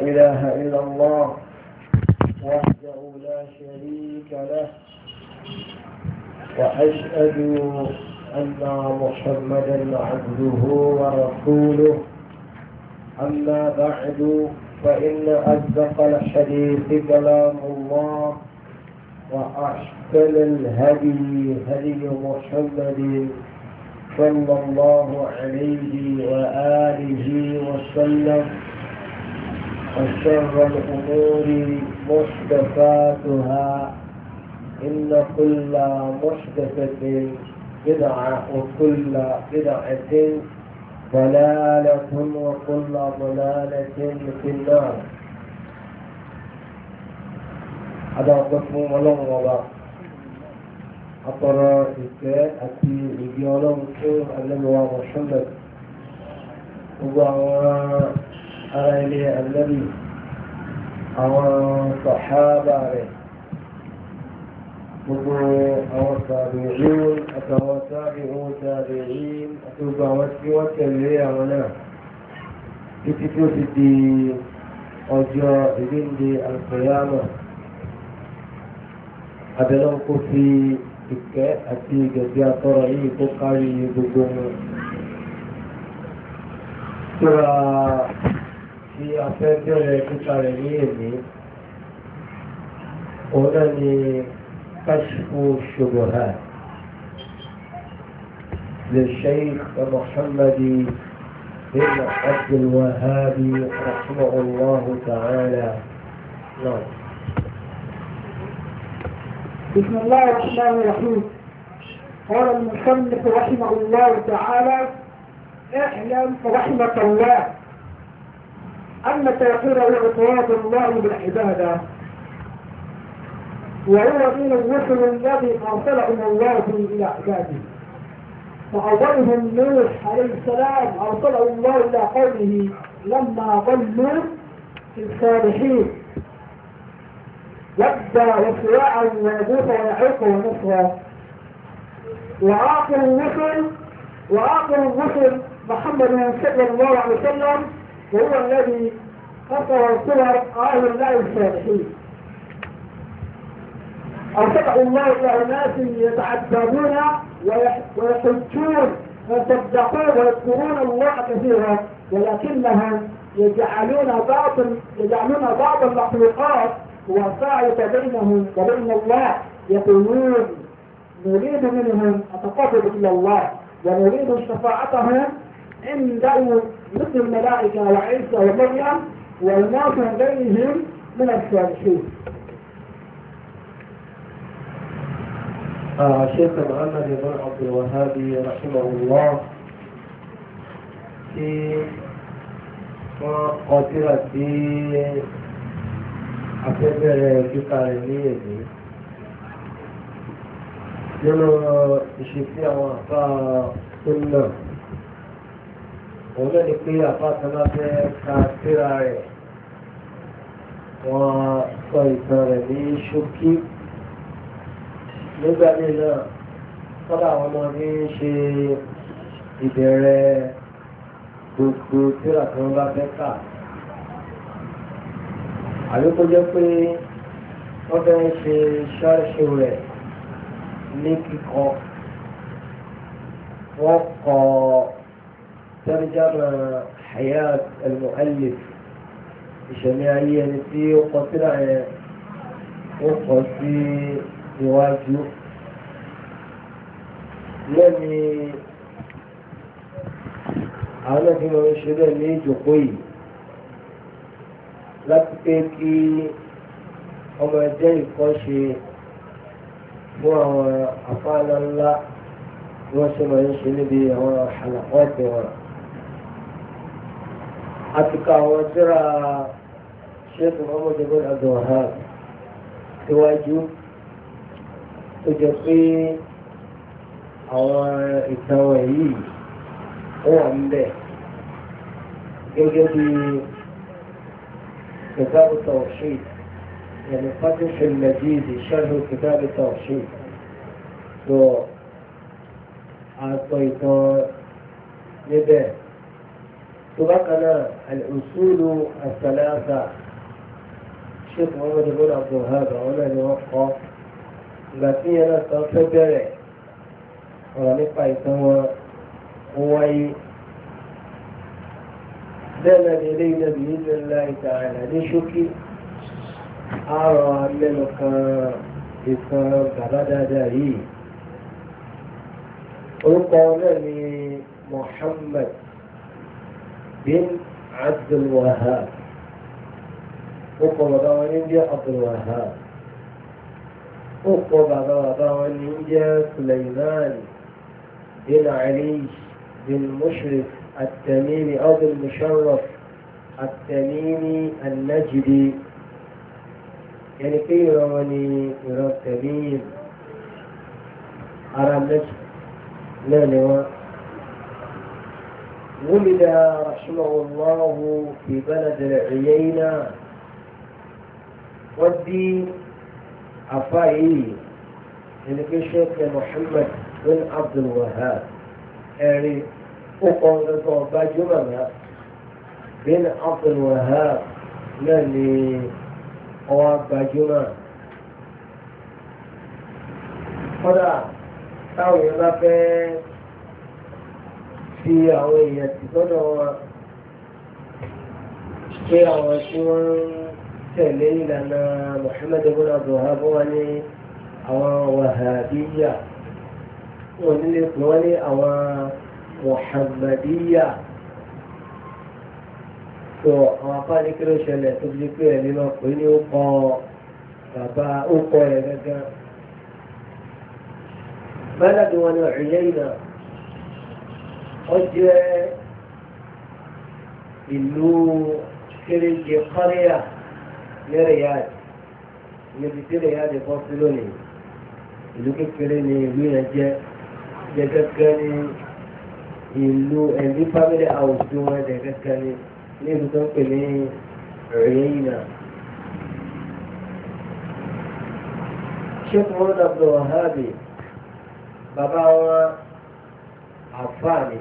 إله إلا الله وحده لا شريك له وأشهد أن محمدا عبده ورسوله أما بعد فإن أصدق الحديث كلام الله وأحسن الهدي هدي محمد صلى الله عليه وآله وسلم وشر الأمور محدثاتها إن كل محدثة بدعة وكل بدعة ضلالة وكل ضلالة في النار. هذا قسم ولم وضع أطرى إسكاء أتي إجيالهم كيف النبي محمد وضع أرأي النبي أو صحابة gbogbo àwọn tàbí'ìn àtàwọn tàbí'un tàbí'ìn àti gbogbo àwọn tí wọ́n tẹ̀lé àwọn náà títí tí ó ti di ọjọ́ ìgbéǹde al-qiyāmah. Abẹ́lẹ́ kó fi ìkẹ́ àti ìgẹ̀gẹ́ àtọ́rọ̀ yìí kó kárí gbogbo wọn. Síra tí a fẹ́ bẹ̀rẹ̀ kíkà rẹ̀ ní èmi òun náà ni كشف الشبهات للشيخ محمد بن عبد الوهاب رحمه الله تعالى. نعم. بسم الله الرحمن الرحيم. قال المصنف رحمه الله تعالى: اعلم رحمة الله أن توحيد وإفراد الله بالعبادة وهو دين الرسل الذي أرسلهم الله إلى عباده. فأولهم نوح عليه السلام أرسله الله إلى قومه لما ضلوا في الصالحين ودى وسواعا ويغوث ويعوق ونصرا. وآخر الرسل محمد صلى الله عليه وسلم وهو الذي قصر صور أهل الله الصالحين. أرسله الله إلى أناس يتعبدون ويحجون ويصدقون ويذكرون الله كثيرا ولكنهم يجعلون بعض المخلوقات وسائط بينهم وبين الله يقولون نريد منهم التقرب إلى الله ونريد شفاعتهم عنده مثل الملائكة وعيسى ومريم والناس غيرهم من الصالحين. شيخ محمد بن عبد الوهاب رحمه الله في قاتلة أكبر كتارينيه nínú ìṣesí àwọn àfa súnà òun náà ni pé àfa kan bá fẹ́ ka síra rẹ̀ wọ́n sọ ìtàn rẹ̀ ní ṣókí. Nígbà míì náà kọ́dà àwọn ọmọ ní ṣe ìbẹ̀rẹ̀ gbogbo tírà tí wọ́n bá fẹ́ kà. Àbí kó jẹ́ pé wọ́n fẹ́ ṣe ṣáṣe rẹ̀ ní kíkọ. Wọ́n kọ tarjama hayat al-mu'allif ìṣẹ̀lẹ̀ ayé ẹni tí ó kọ tírà yẹn ó kọ sí iwájú lẹ́ni àwọn ẹgbẹ́ wọn ṣe bẹ́ẹ̀ ní ìjòkó yìí láti pé kí ọmọ ẹgbẹ́ ìkọ́ṣe fún àwọn àfáàná ńlá bí wọ́n ṣe máa ń ṣe níbi àwọn àlàkọ́ọ̀tì wọn. àti ká àwọn tírà Sheikh Muhammad ibn Abdul Wahhab síwájú tó jẹ́ pé àwọn ìtàn wọ̀nyí ó wà ń bẹ̀ gẹ́gẹ́ bí كتاب التوحيد يعني فتح المجيد شرح كتاب التوحيد تو أعطيته níbẹ̀ تبقنا الأصول الثلاثة الشيخ محمد بن عبد الوهاب هنا نوقف لكن أنا سأتبرع ونقع سوا هو دل إلينا بإذن الله تعالى نشكي أرى منك إسلام كبدا داري وقال محمد بن عبد الوهاب وقال بابا عبد الوهاب وقال بابا سليمان بن علي بن مشرف التميمي أو بن مشرف التميمي النجدي يعني كي يروني يرى التميم أرى النجد لا نوى ولد رحمه الله في بلد العيينة ودي عفائي يعني كي شيخ محمد بن عبد الوهاب يعني أقول بجمع بن عبد الوهاب للي هو بجمع هذا táwọn èèyàn bá fẹ́ fi àwọn èèyàn tì sọ́dọ̀ wọn pé àwọn tí wọ́n ń tẹ̀lé ìlànà Muhammad ibn Abdul Wahhab wọn ní àwọn Wahhabiyya wọn nílé pé wọ́n ní àwọn Muhammadiyya tó àwọn apá ní kí ló ṣẹlẹ̀ tó fi pé ẹ̀mí máa pè ní ó kọ bàbá ó kọ ẹ̀ gángan. بلد ونعيينا أجرى ìlú kéréje kọ́ríyà ní Riyadh níbi tí Riyadh bọ́ sí lónìí ìlú kékeré ni ìlú yẹn jẹ́ gẹ́gẹ́ ní ìlú ẹ̀mí family house tí wọ́n jẹ́ gẹ́gẹ́ ní ìlú tó ń pè ní Uyayna. Sheikh Muhammad Abdul Wahhab bàbá wọn àfáàní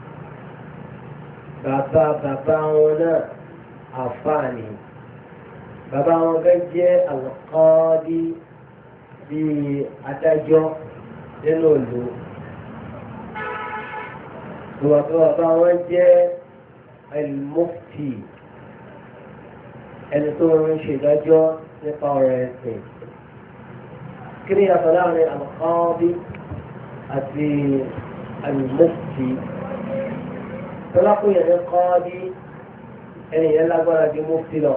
bàbá wọn náà àfáàní bàbá wọn fẹ́ jẹ́ alqadi bíi adájọ́ nínú ìlú bàbá wọn jẹ́ al-mufti ẹni tó ń ṣèdájọ́ nípa ọ̀rọ̀ ẹ̀sìn kí ni yàtọ̀ láàrin alqadi àti al-mufti tọ́lápọ̀ yẹn ní qadi ẹni yẹn lágbára ju mufti lọ.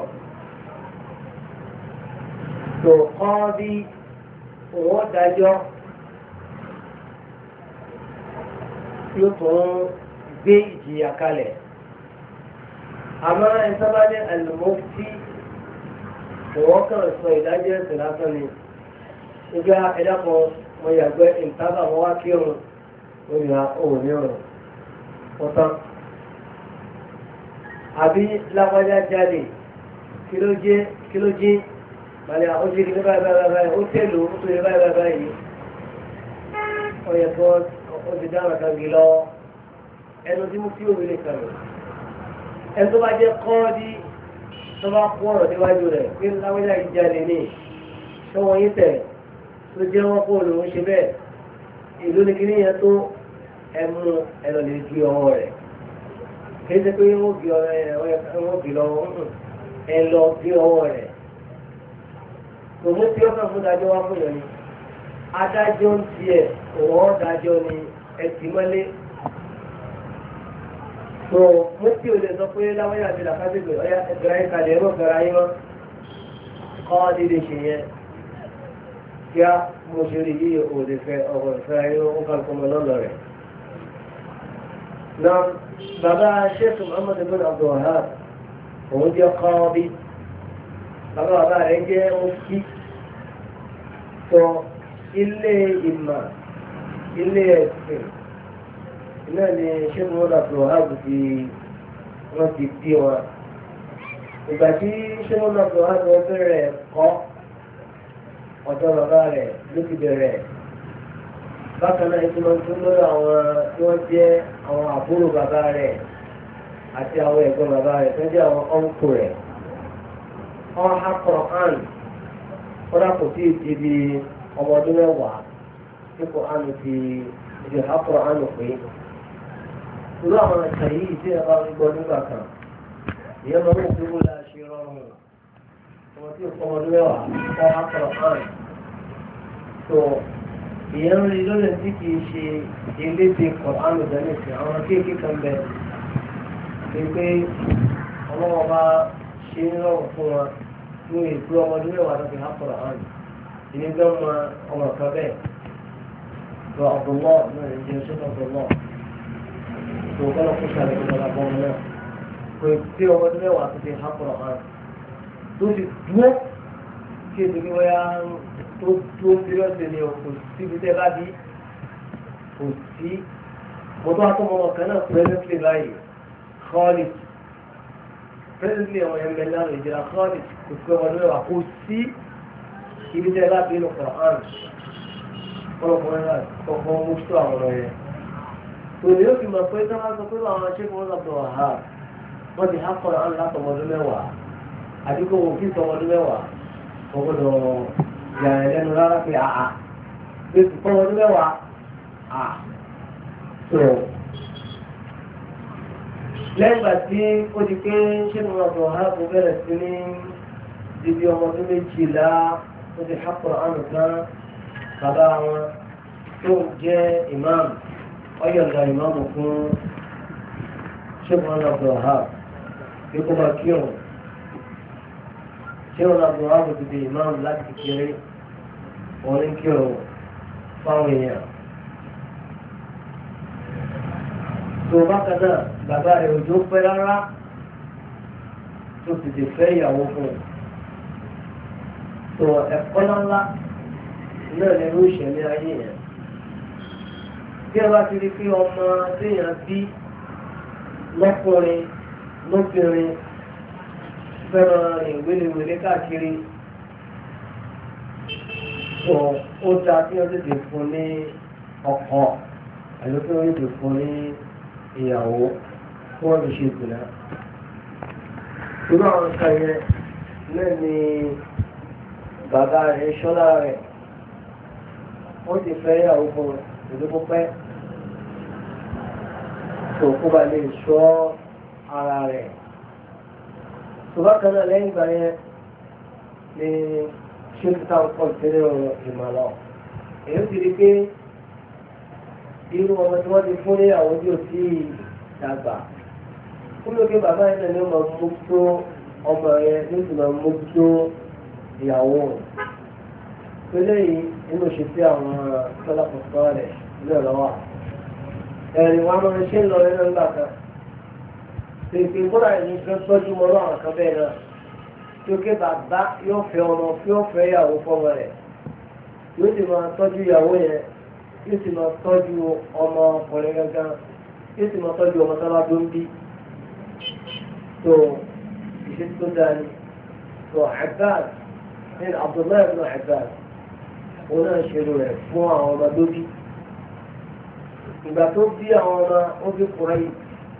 tó qadi òun dájọ́ yóò tún gbé ìjìyà kalẹ̀ àmọ́ ẹ̀sábà ní al-mufti òun kàn sọ ìdájọ́ ẹ̀sìn lásán ni nígbà ẹ̀dá kan mo yàgbẹ́ ìtàbà wọn wá kí ọ̀run ó yà òun ní ọ̀run ọ̀tán. àbí lápájá jáde kí ló jí balẹ̀ ó jí ní báyìí ó tẹ̀lú ó tó yẹ báyìí ó yẹ kó ó ti dáhùn àtàgé lọ ẹnu tí mo fi òwe lè kàlẹ̀ ẹni tó bá jẹ́ kọ́ọ́dí tó bá kó ọ̀rọ̀ níwájú rẹ̀ pé lápájá yìí jáde ní ṣé wọ́n yín tẹ̀ tó jẹ́ wọ́n kó lòun ṣe bẹ́ẹ̀ ìlú ní kíní yẹn tó ẹmu ẹlọ lè di ọwọ́ rẹ̀ kìí ṣe pé wọ́n bí wọ́n bí lọ́wọ́ ẹ lọ bí ọwọ́ rẹ̀ tòun tí ó fẹ́ fún dájọ́ wá fún yẹn ni adájọ́ ń tiẹ̀ òun dájọ́ ni ẹtì mọ́lé tó mú tí o lè sọ pé láwọn yàrá ti làkàtúgbè ọ̀yà ẹgbẹ̀rẹ̀ ayé kalẹ̀ ẹ̀rọ gbẹ̀rẹ̀ ayé wọn kọ́ ọ́ dídé ṣe yẹn kí á mo ṣe rí yíyẹ òde fẹ́ ọ̀rọ̀ ìfẹ́ ayé ó kálukọ́ mọ́ lọ́lọ́ rẹ̀. na bàbá Sheikh Muhammad ibn Abdul Wahhab òun jẹ́ qadi bàbá rẹ̀ jẹ́ mufti tó ilé ìmọ̀ ilé ẹ̀sìn náà ni Sheikh Muhammad Abdul Wahhab wọ́n ti bí wọn. ìgbà tí Sheikh Muhammad Abdul Wahhab wọ́n bẹ̀rẹ̀ kọ́ ọ̀dọ́ bàbá rẹ̀ ló ti bẹ̀rẹ̀ bákan náà ìtumọ̀ tó lórí àwọn tí wọ́n jẹ́ àwọn àbúrò bàbá rẹ̀ àti àwọn ẹ̀gbọ́n bàbá rẹ̀ tó jẹ́ àwọn ọ̀nkù rẹ̀ wọ́n há Qur'an kódà kò tí ì ti di ọmọ ọdún mẹ́wàá tí Qur'an ti di há Qur'an pé irú àwọn ẹ̀ka yìí tí ẹ bá ń gbọ́ nígbà kan ìyẹn máa ń wò pé wọ́n lè ṣe rọrùn ọmọ tí ò kọ́ ọmọ ọdún mẹ́wàá wọ́n há Qur'an tó ìyẹn rí lọ́lẹ̀ tí kì í ṣe elédè Qur'an ìdánilẹ́sìn àwọn kéèké kan bẹ̀rẹ̀ pé ọlọ́wọ́ bá ṣe ń rọrùn fún wa ní ìlú ọmọdé mẹ́wàá láti há Qur'an ìní gbọ́n ma ọmọ kan bẹ́ẹ̀ lọ Abdullah náà ní jẹ́ ṣẹ́fà Abdullah tó kọ́lọ́ kó ṣàlẹ̀ ìjọba bọ́ wọn náà kò tí ọmọdé mẹ́wàá tó ti há Qur'an tó ti dúró kí ètò kí wọ́n yá tó dúró sírọ́ọ̀sì ni kò síbi tẹ́ bá bí kò sí mo tó wá tó ọmọ kan náà pẹ́ẹ́lẹ́sì báyìí Khalid presently ọmọ yẹn bẹ̀rẹ̀ láàrin ìjìnlá Khalid kò sí ọmọdé mẹ́wàá kò sí ibi tẹ́ bá bí inú Qur'an ọlọ́kùnrin náà kọ̀ọ̀kan mú tó àwọn ọ̀rọ̀ yẹn tòun yóò fi mọ̀ pé tí wọ́n sọ pé àwọn aṣẹ́gun wọn lọ́pọ̀ wà wọ́n ti há Qur'an láti ọmọdé mẹ́wàá àdúgbò wọn kí ọmọdé mẹ́wàá ọgbọ́dọ̀ yàrá ẹlẹ́nu rárá pé àà pé kọ́ ọmọdé mẹ́wàá tó lẹ́yìn ìgbà tí ó di pé ṣé mo rọ̀ bọ̀ hábù bẹ̀rẹ̀ sí ní ibi ọmọ ọdún méjìlá ó ti há Qur'an kan bàbá wọn tó jẹ́ imam ọ̀yọ̀ǹda ìmáàmù fún ṣé mo rọ̀ bọ̀ hábù bí kò máa kírun ṣé mo rọ̀ bọ̀ hábù ti di imam láti kéré wọn ní kírun fáwọn èèyàn. tó bákan náà bàbá rẹ̀ òjò pẹ́ rárá tó ti lè fẹ́ ìyàwó fún un. tó ẹ̀kọ́ ńláńlá náà lẹ́nu ìṣẹ̀lẹ̀ ayé yẹn. bí ẹ bá ti rí pé ọmọ téèyàn bí lọ́kùnrin lóbìnrin fẹ́ràn rìn wéléwélé káàkiri tó ó dáa kí wọ́n tètè fún ní ọkọ àlọ́ kí wọ́n tètè fún ní ìyàwó tí wọ́n lè ṣe ìgbìnà. irú àwọn nǹkan yẹn náà ni bàbá rẹ̀ ṣọ́lá rẹ̀ wọ́n ti fẹ́ ìyàwó fún ìlú pípẹ́ tó kó ba lè ṣọ́ ara rẹ̀. tó bá kan náà lẹ́yìn ìgbà yẹn ni ṣé kí táwọn pọ̀ sílẹ̀ ìmọ̀lọ́ èyí ti di pé irú ọmọ tí wọ́n ti fún ní àwọn ojú òsì dàgbà kúló kí bàbá yẹn náà ní ọmọ mójútó ọmọ yẹn ní sì máa mójútó ìyàwó pẹ̀lẹ́ yìí nínú ṣe sí àwọn tọ́lá kọ̀ọ̀kan rẹ̀ ní ọ̀lọ́wà ẹ̀rìn wọn máa ń ṣe ń lọ nínú nígbà kan pèpè kúrò ẹ̀mí fẹ́ tọ́jú mọ́ lọ́wọ́ àwọn kan bẹ́ẹ̀ náà tí ó ké bàbá yóò fẹ́ ọmọ yóò fẹ́ ìyàwó fọ́mọ rẹ̀ yóò sì máa tọ́jú ìyàwó yẹn yóò sì máa tọ́jú ọmọ ọkùnrin gangan yóò sì máa tọ́jú ọmọ sábà tó ń bí tó ìṣe tó dáa ni tó Abbas ní Abdullahi ibn Abbas òun náà ṣerú rẹ̀ fún àwọn ọmọ tó bí ìgbà tó bí àwọn ọmọ ó bí Quraysh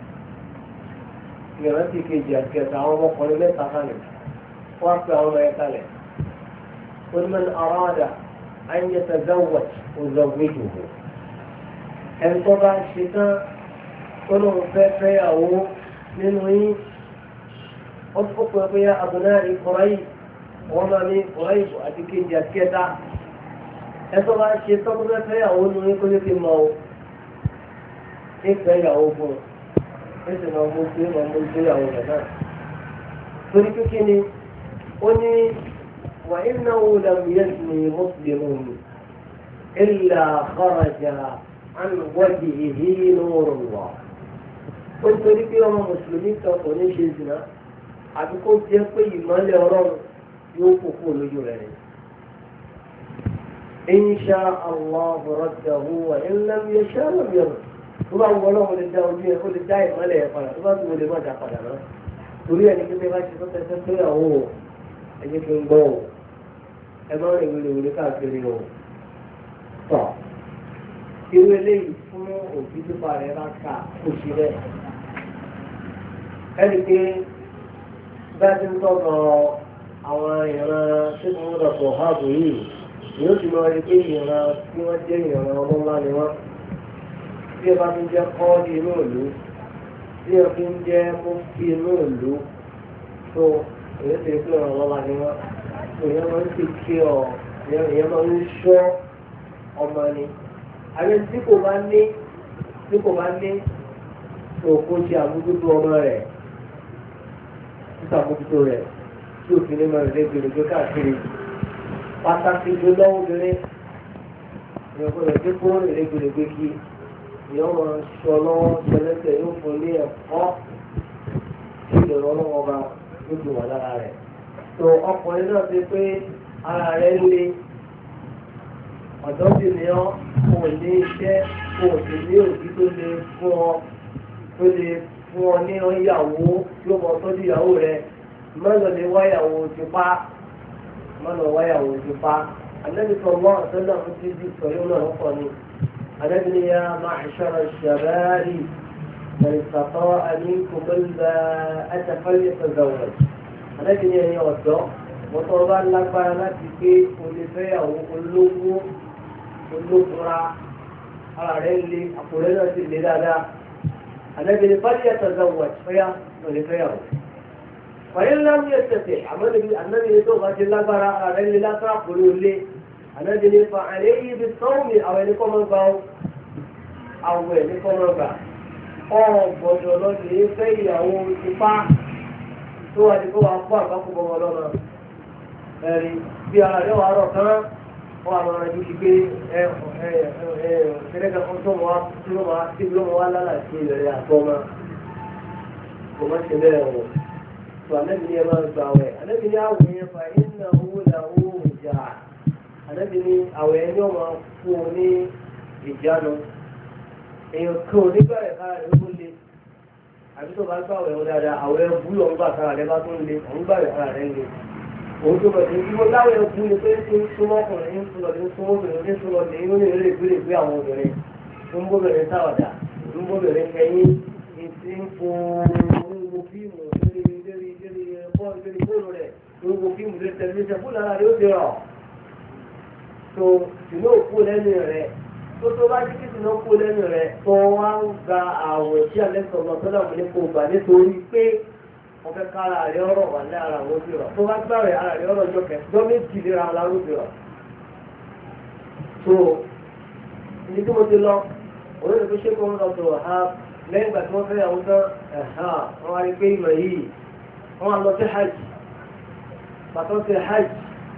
ìrántí kejì àti kẹta àwọn ọmọkùnrin mẹ́ta kalẹ̀ wọ́n á pe àwọn ọmọ yẹn kalẹ̀ ó ní man arada an yatazawwaj uzawwijuhu ẹni tó bá ṣe tán tó lóun fẹ́ fẹ́yàwó nínú yín ó tó pè pé abunari Quraysh wọ́n máa ní Quraysh àti kejì àti kẹta ẹni tó bá ṣe tán tó fẹ́ fẹ́yàwó nínú yín kó lè fi mọ o ní fẹ́yàwó fún un ẹsẹ̀ máa mú sí ìyàwó rẹ̀ náà torí kíkí ni ó ní wà innahu lam yazni muslimun illa kharaja an wajhihi nurullah ó torí pé ọmọ mùsùlùmí kan kò ní ṣe zina àbí kó jẹ́ pé ìmọ́lẹ̀ ọlọ́run yóò kókó lójú rẹ̀ ni. insha Allah raddahu wa in lam yasha lam yarud tó bá wọ ọlọ́run lè dá ojú ẹ̀ ó lè dá ìmọ́lẹ̀ ẹ̀ padà tó bá tún lè má dá padà náà torí ẹni pé bá ṣe tó tẹ́tẹ́ pé àwọn ò ẹ̀jẹ̀ kí n gbọ́ ò ẹ má rìn wílé káàkiri ò tọ̀ irú eléyìí fún òbí pípa rẹ̀ bá ka oṣù rẹ̀ ẹni pé bá ti ń tọ́kọ̀ àwọn ìran tí wọ́n rọ̀ pọ̀ háàbù yìí yóò ti lọ rí pé ìran tí wọ́n jẹ́ ìran ọlọ́lá ni wọ́n. Bí ẹ bá ti ń jẹ́ kọ́ọ́dì inú ìlú, bí ẹ fi ń jẹ́ mufti inú ìlú, tó èyí ti rí pé ìran ọlọ́lá ni wọ́n. Èèyàn máa ń ti kí ọ, èèyàn máa ń ṣọ́ ọmọ ni. Àyẹ̀ tí kò bá ní òkú ṣe àmójútó ọmọ rẹ̀, sísàmójútó rẹ̀ tí òfin ní máa rẹ̀ gbèrègbè káàkiri. Pàtàkì jùlọ obìnrin ìyọ̀kọ̀ rẹ̀ dé kó rẹ̀ gbèrègbè kí ìyọ̀ máa ṣọ lọ́wọ́ ṣẹlẹ́sẹ̀ yóò fún ní ẹ̀kọ́ tí ìdọ̀rọ̀ ọlọ́wọ́ bá yóò fi wà lára rẹ̀. Tó ọkùnrin náà ti pé ara rẹ̀ le ọ̀dọ́ sì ní ọ́ kò ní iṣẹ́ kò sì ní òbí tó lè fún ọ ní ìyàwó tí ó mọ tọ́jú ìyàwó rẹ̀ mọ́nà lè wáyàwó ti pa Ànábì sallallahu alaihi wasallam ti di sọ̀rọ̀ náà lọ́pọ̀ ni Ànábì ní ya ma'shara ash-shababi man istata'a minkum al-ba'ata falyatazawwaj. Ànábì ní ẹ̀yin ọ̀dọ́ wọ́n tó bá lágbára láti pé olùfẹ́yàwó olókùnra ara rẹ̀ le àkùrẹ́ náà sì le dáadáa. Ànábì ní falyatazawwaj fẹ́yà olùfẹ́yàwó. فإن لم يستطع النبي يتوب أجل الله برا على لا تقولوا لي النبي فعليه بالصوم أو يكون الباو أو يكون الباو gbọ́dọ̀ lọ lè fẹ́ ìyàwó ipá tó wà ní kó wà fún àgbákò bọ́ wọn lọ́nà ẹ̀rí bí ara rẹ̀ wà rọ̀ kán wọ́n àwọn ará ju gbígbé ẹ̀ẹ́dẹ́gbẹ̀ kan tó wọ́n tí ló wọ́n wá lálàsí ìrẹ̀ àtọ́mọ́ kò má ṣe bẹ́ẹ̀ wọ̀. Ànábì ní ẹ máa ń gba àwẹ̀ Ànábì ní àwẹ̀ yẹn fa iná owó làwọn ìjà Ànábì ní àwẹ̀ yẹn yóò máa fún un ní ìjánu èèyàn kan ò nígbà rẹ̀ kára rẹ̀ ó le àbí tó bá gbà àwẹ̀ wọn dáadáa àwẹ̀ búlọ̀ ń gbà kára rẹ̀ bá tó ń le òun gbà rẹ̀ kára rẹ̀ ń le òun tó bẹ̀rẹ̀ ní wọ́n láwẹ̀ bú ni pé ń súnmọ́ ọkùnrin ń súnmọ́ ní súnmọ́ obìnrin ní súnmọ́ ní inú ní eré ìgbélé gbé àwọn obìnrin ń bóbìnrin sáwàdà ń bóbìnrin kẹyìn ìsì ń fún un fíìmù lórí fóònù rẹ̀ gbogbo fíìmù lórí tẹlifíṣàn fún lára rẹ̀ ó ti rọ̀ tó tìǹbù òkú lẹ́nu rẹ̀ tó bá jí kí tìǹbù òkú lẹ́nu rẹ̀ tó wá ń gba àwẹ̀ tí alẹ́sọ̀ lọ sọ́dọ̀ mi ní kò gbà nítorí pé wọ́n fẹ́ ká ara rẹ̀ ọ̀rọ̀ wà ní ara wọn ó ti rọ̀ tó bá gbà rẹ̀ ara rẹ̀ ọ̀rọ̀ jọ méjì lera ara ló ti rọ̀ tó ní tí mo ti lọ òun lè fi ṣe kó ń lọ tó ha lẹ́yìn ìgbà tí wọ́n fẹ́ yàwó tán wọ́n wá rí pé ìmọ̀ yìí wọ́n lọ sí hajj bàtọ́ sí hajj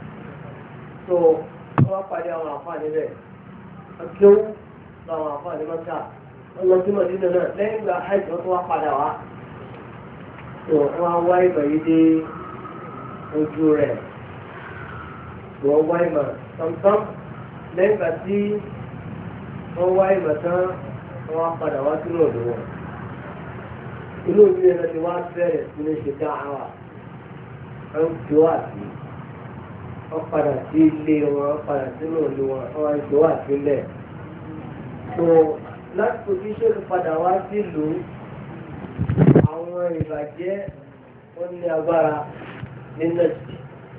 tó wọ́n pàdé àwọn àfáàní bẹ́ẹ̀ ọjọ́ àwọn àfáàní mọ́ta wọ́n lọ sí mọ̀dínà náà lẹ́yìn ìgbà hajj wọ́n tó wá padà wá tó wọ́n wá ìmọ̀ yìí dé ojú rẹ̀ wọ́n wá ìmọ̀ tọ̀mtọ̀m lẹ́yìn ìgbà tí wọ́n wá ìmọ̀ tán wọ́n padà wá sínú ọ̀dọ̀ wọn. Inú ìlú ẹ̀rọ ti wá bẹ̀rẹ̀ sí ní ṣe dáhàwà wọ́n ti wá sí wọ́n padà sí ilé wọn padà sínú ìlú wọn wọ́n ti wá sílẹ̀. tó láti kojú ṣe padà wá sílùú àwọn ìbàjẹ́ wọ́n ní agbára ní nọ́ọ̀sì.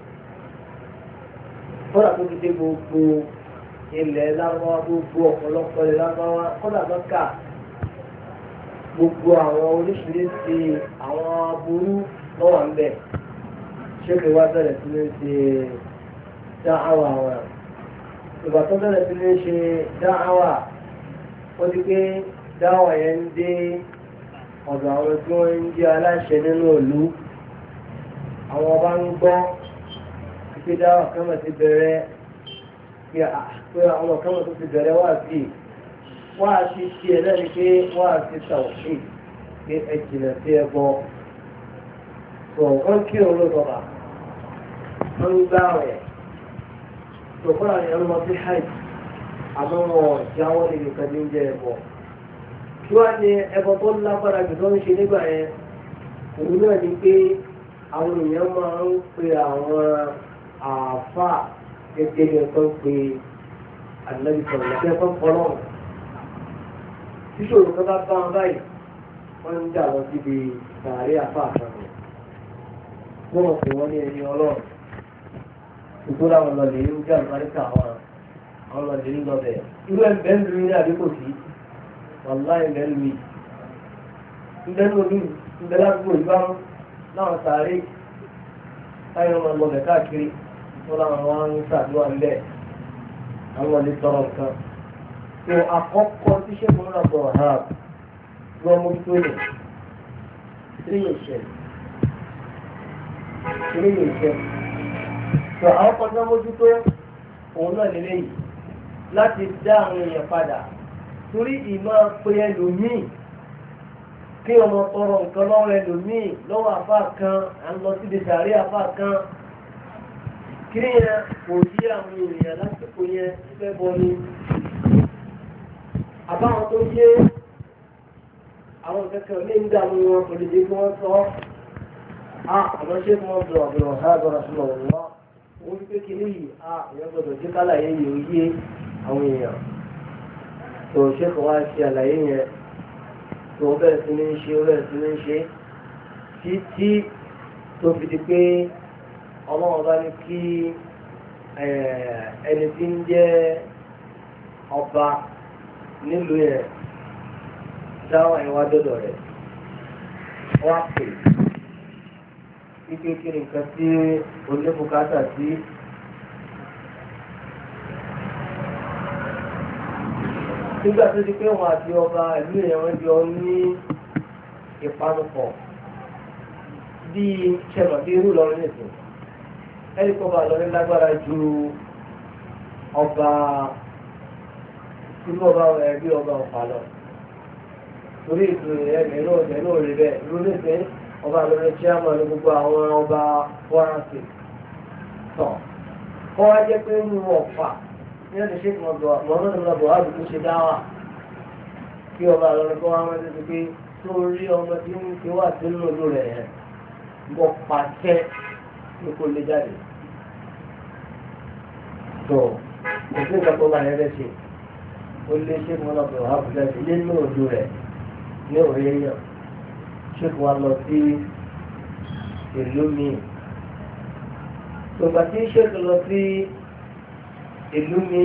kọ́dà tó ti dé gbogbo ilẹ̀ lábáwá gbogbo ọ̀pọ̀lọpọ̀ ilẹ̀ lábáwá kọ́dà lọ́kà gbogbo àwọn oríṣiríṣi àwọn aburú lọ́wọ́ ń bẹ̀ ṣé kí wá bẹ̀rẹ̀ sí ní ṣe dáhàwà wọn ìgbà tó bẹ̀rẹ̀ sí ní ṣe dáhàwà ó di pé dáhàwà yẹn ń dé ọ̀dọ̀ àwọn tí wọ́n ń jẹ́ aláṣẹ nínú ìlú àwọn ọba ń gbọ́ pé dáhàwà kẹ́mọ̀ ti bẹ̀rẹ̀ pé àwọn kẹ́mọ̀ tó ti bẹ̀rẹ̀ wá sí wá sí tiẹ̀ náà ni pé wá sí tàwọ̀ṣì pé ẹ jìnà sí ẹbọ tó wọ́n kí òun ló sọ̀rọ̀ wọ́n ń gbá rẹ̀ tó kọ́ra ni ẹ̀rọ sí hajj àmọ́ wọn jáwọ́ níbi kan ní jẹ́ ẹbọ kí wá ní ẹbọ tó lágbára jù tó ń ṣe nígbà yẹn òun náà ni pé àwọn èèyàn máa ń pe àwọn àáfàá gẹ́gẹ́ bí ẹ̀kọ́ pé àdínlẹ́bí sọ̀rọ̀ lọ́sẹ̀ ẹ̀kọ́ pọ̀lọ́run tíṣòro kan bá bá wọn báyìí wọ́n ń jà lọ síbi sàárè àfa àkànṣe wọ́n mọ̀ pé wọ́n ní ẹni ọlọ́run ìtura wọn lọ lè ń jà lọ́ríkà wọn àwọn lọ lè ń lọ bẹ̀ irú ẹ̀ bẹ́ẹ̀ ń lu ní àdínkù sí wàláì bẹ́ẹ̀ lu yìí ń bẹ́ẹ̀ lórí ń bẹ́ẹ̀ ládùúgbò ìbámu láwọn sàárè táyọ̀ wọn lọ bẹ̀ káàkiri wọ́n láwọn wọn ń ṣàdúrà ń bẹ̀ àwọn ọ̀lẹ́ tọrọ nǹkan tó àkọ́kọ́ tí sẹ́gun náà bọ̀ ha lọ mú tó lè tíyẹ̀ ìṣẹ́ tó àwọn kan tó mójútó òun náà lélẹ́ yìí láti dá àwọn èèyàn padà torí ìmọ̀ pé ẹlòmíì kí ọmọ tọrọ nǹkan lọ́wọ́ ẹlòmíì lọ́wọ́ àfa kan à ń lọ síbi sàárè àfa kan kí yẹn kò yí àwọn èèyàn lásìkò yẹn fẹ́ bọ́ ni àbáwọn tó yé àwọn kẹ̀kẹ́ ní ń dààmú wọn kò lè dé kí wọ́n sọ àmọ́ ṣé kí wọ́n bọ̀rọ̀ bọ̀rọ̀ ha bọ̀rọ̀ sí lọ́wọ́ wá wọ́n fi pé kí ní yìí ìyẹn gbọ́dọ̀ jẹ́ kálàyé yìí ó yé àwọn èèyàn tó ṣe kọ́ wá ṣe àlàyé yẹn tó bẹ̀rẹ̀ sí ní ṣe títí tó fi di pé ọlọ́run bá ní kí ẹni tí ń jẹ́ ọba nílùú yẹn dáwọn ìwà dọ́dọ̀ rẹ̀ wá pè kíkẹ́ kí ni nǹkan tí oníbùkátà sí nígbà tó di pé wọn àti ọba ìlú yẹn wọ́n jọ ní ìpanupọ̀ bíi ṣẹlọ̀ bíi irú lọ́rùn nìkan ẹni kọ́ bá lọ́rin lágbára ju ọba irú ọba ẹbí ọba ọ̀pá lọ torí ètò ẹ̀mí náà rí bẹ́ẹ̀ irú nísìnyí ọba lọ́rin chairman ní gbogbo àwọn ọba wáránsì tọ̀ kọ́ wá jẹ́ pé inú ọ̀pá ní ọ̀dọ̀ ṣé mọ̀ọ́mọ́dé náà bọ̀ wájú tó ṣe dáwà kí ọba lọ́rin kọ́ wá wọ́n ti pé tó rí ọmọ tí ń ti wà sínú ìlú rẹ̀ yẹn bọ́ pàṣẹ ní kó lè jáde tó kò sí nǹkan tó bá yẹn lẹ́sẹ̀ ó lé ṣéèkì wọn lọ́pọ̀ wá bùdá sí ilé nínú ojú rẹ̀ ní òwe èèyàn ṣéèkì wa lọ sí ìlú míì tògbà tí ṣéèkì lọ sí ìlú míì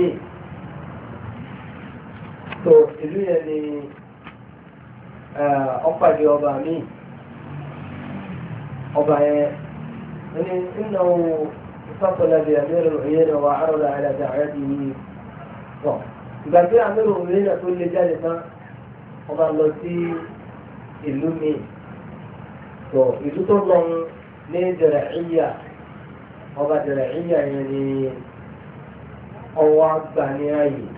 tó ìlú yẹn ni ọ̀pàdé ọba míì ọba yẹn إنه اتصل بأمير العيينة وعرض على دعوته ìgbà tí àmìrò òmìnira tó lè jáde tán ọba lọ sí ìlú mi tó ìlú tó lọ ní Dir'iyya ọba Dir'iyya yẹn ni ọwọ́ àgbà ní ààyè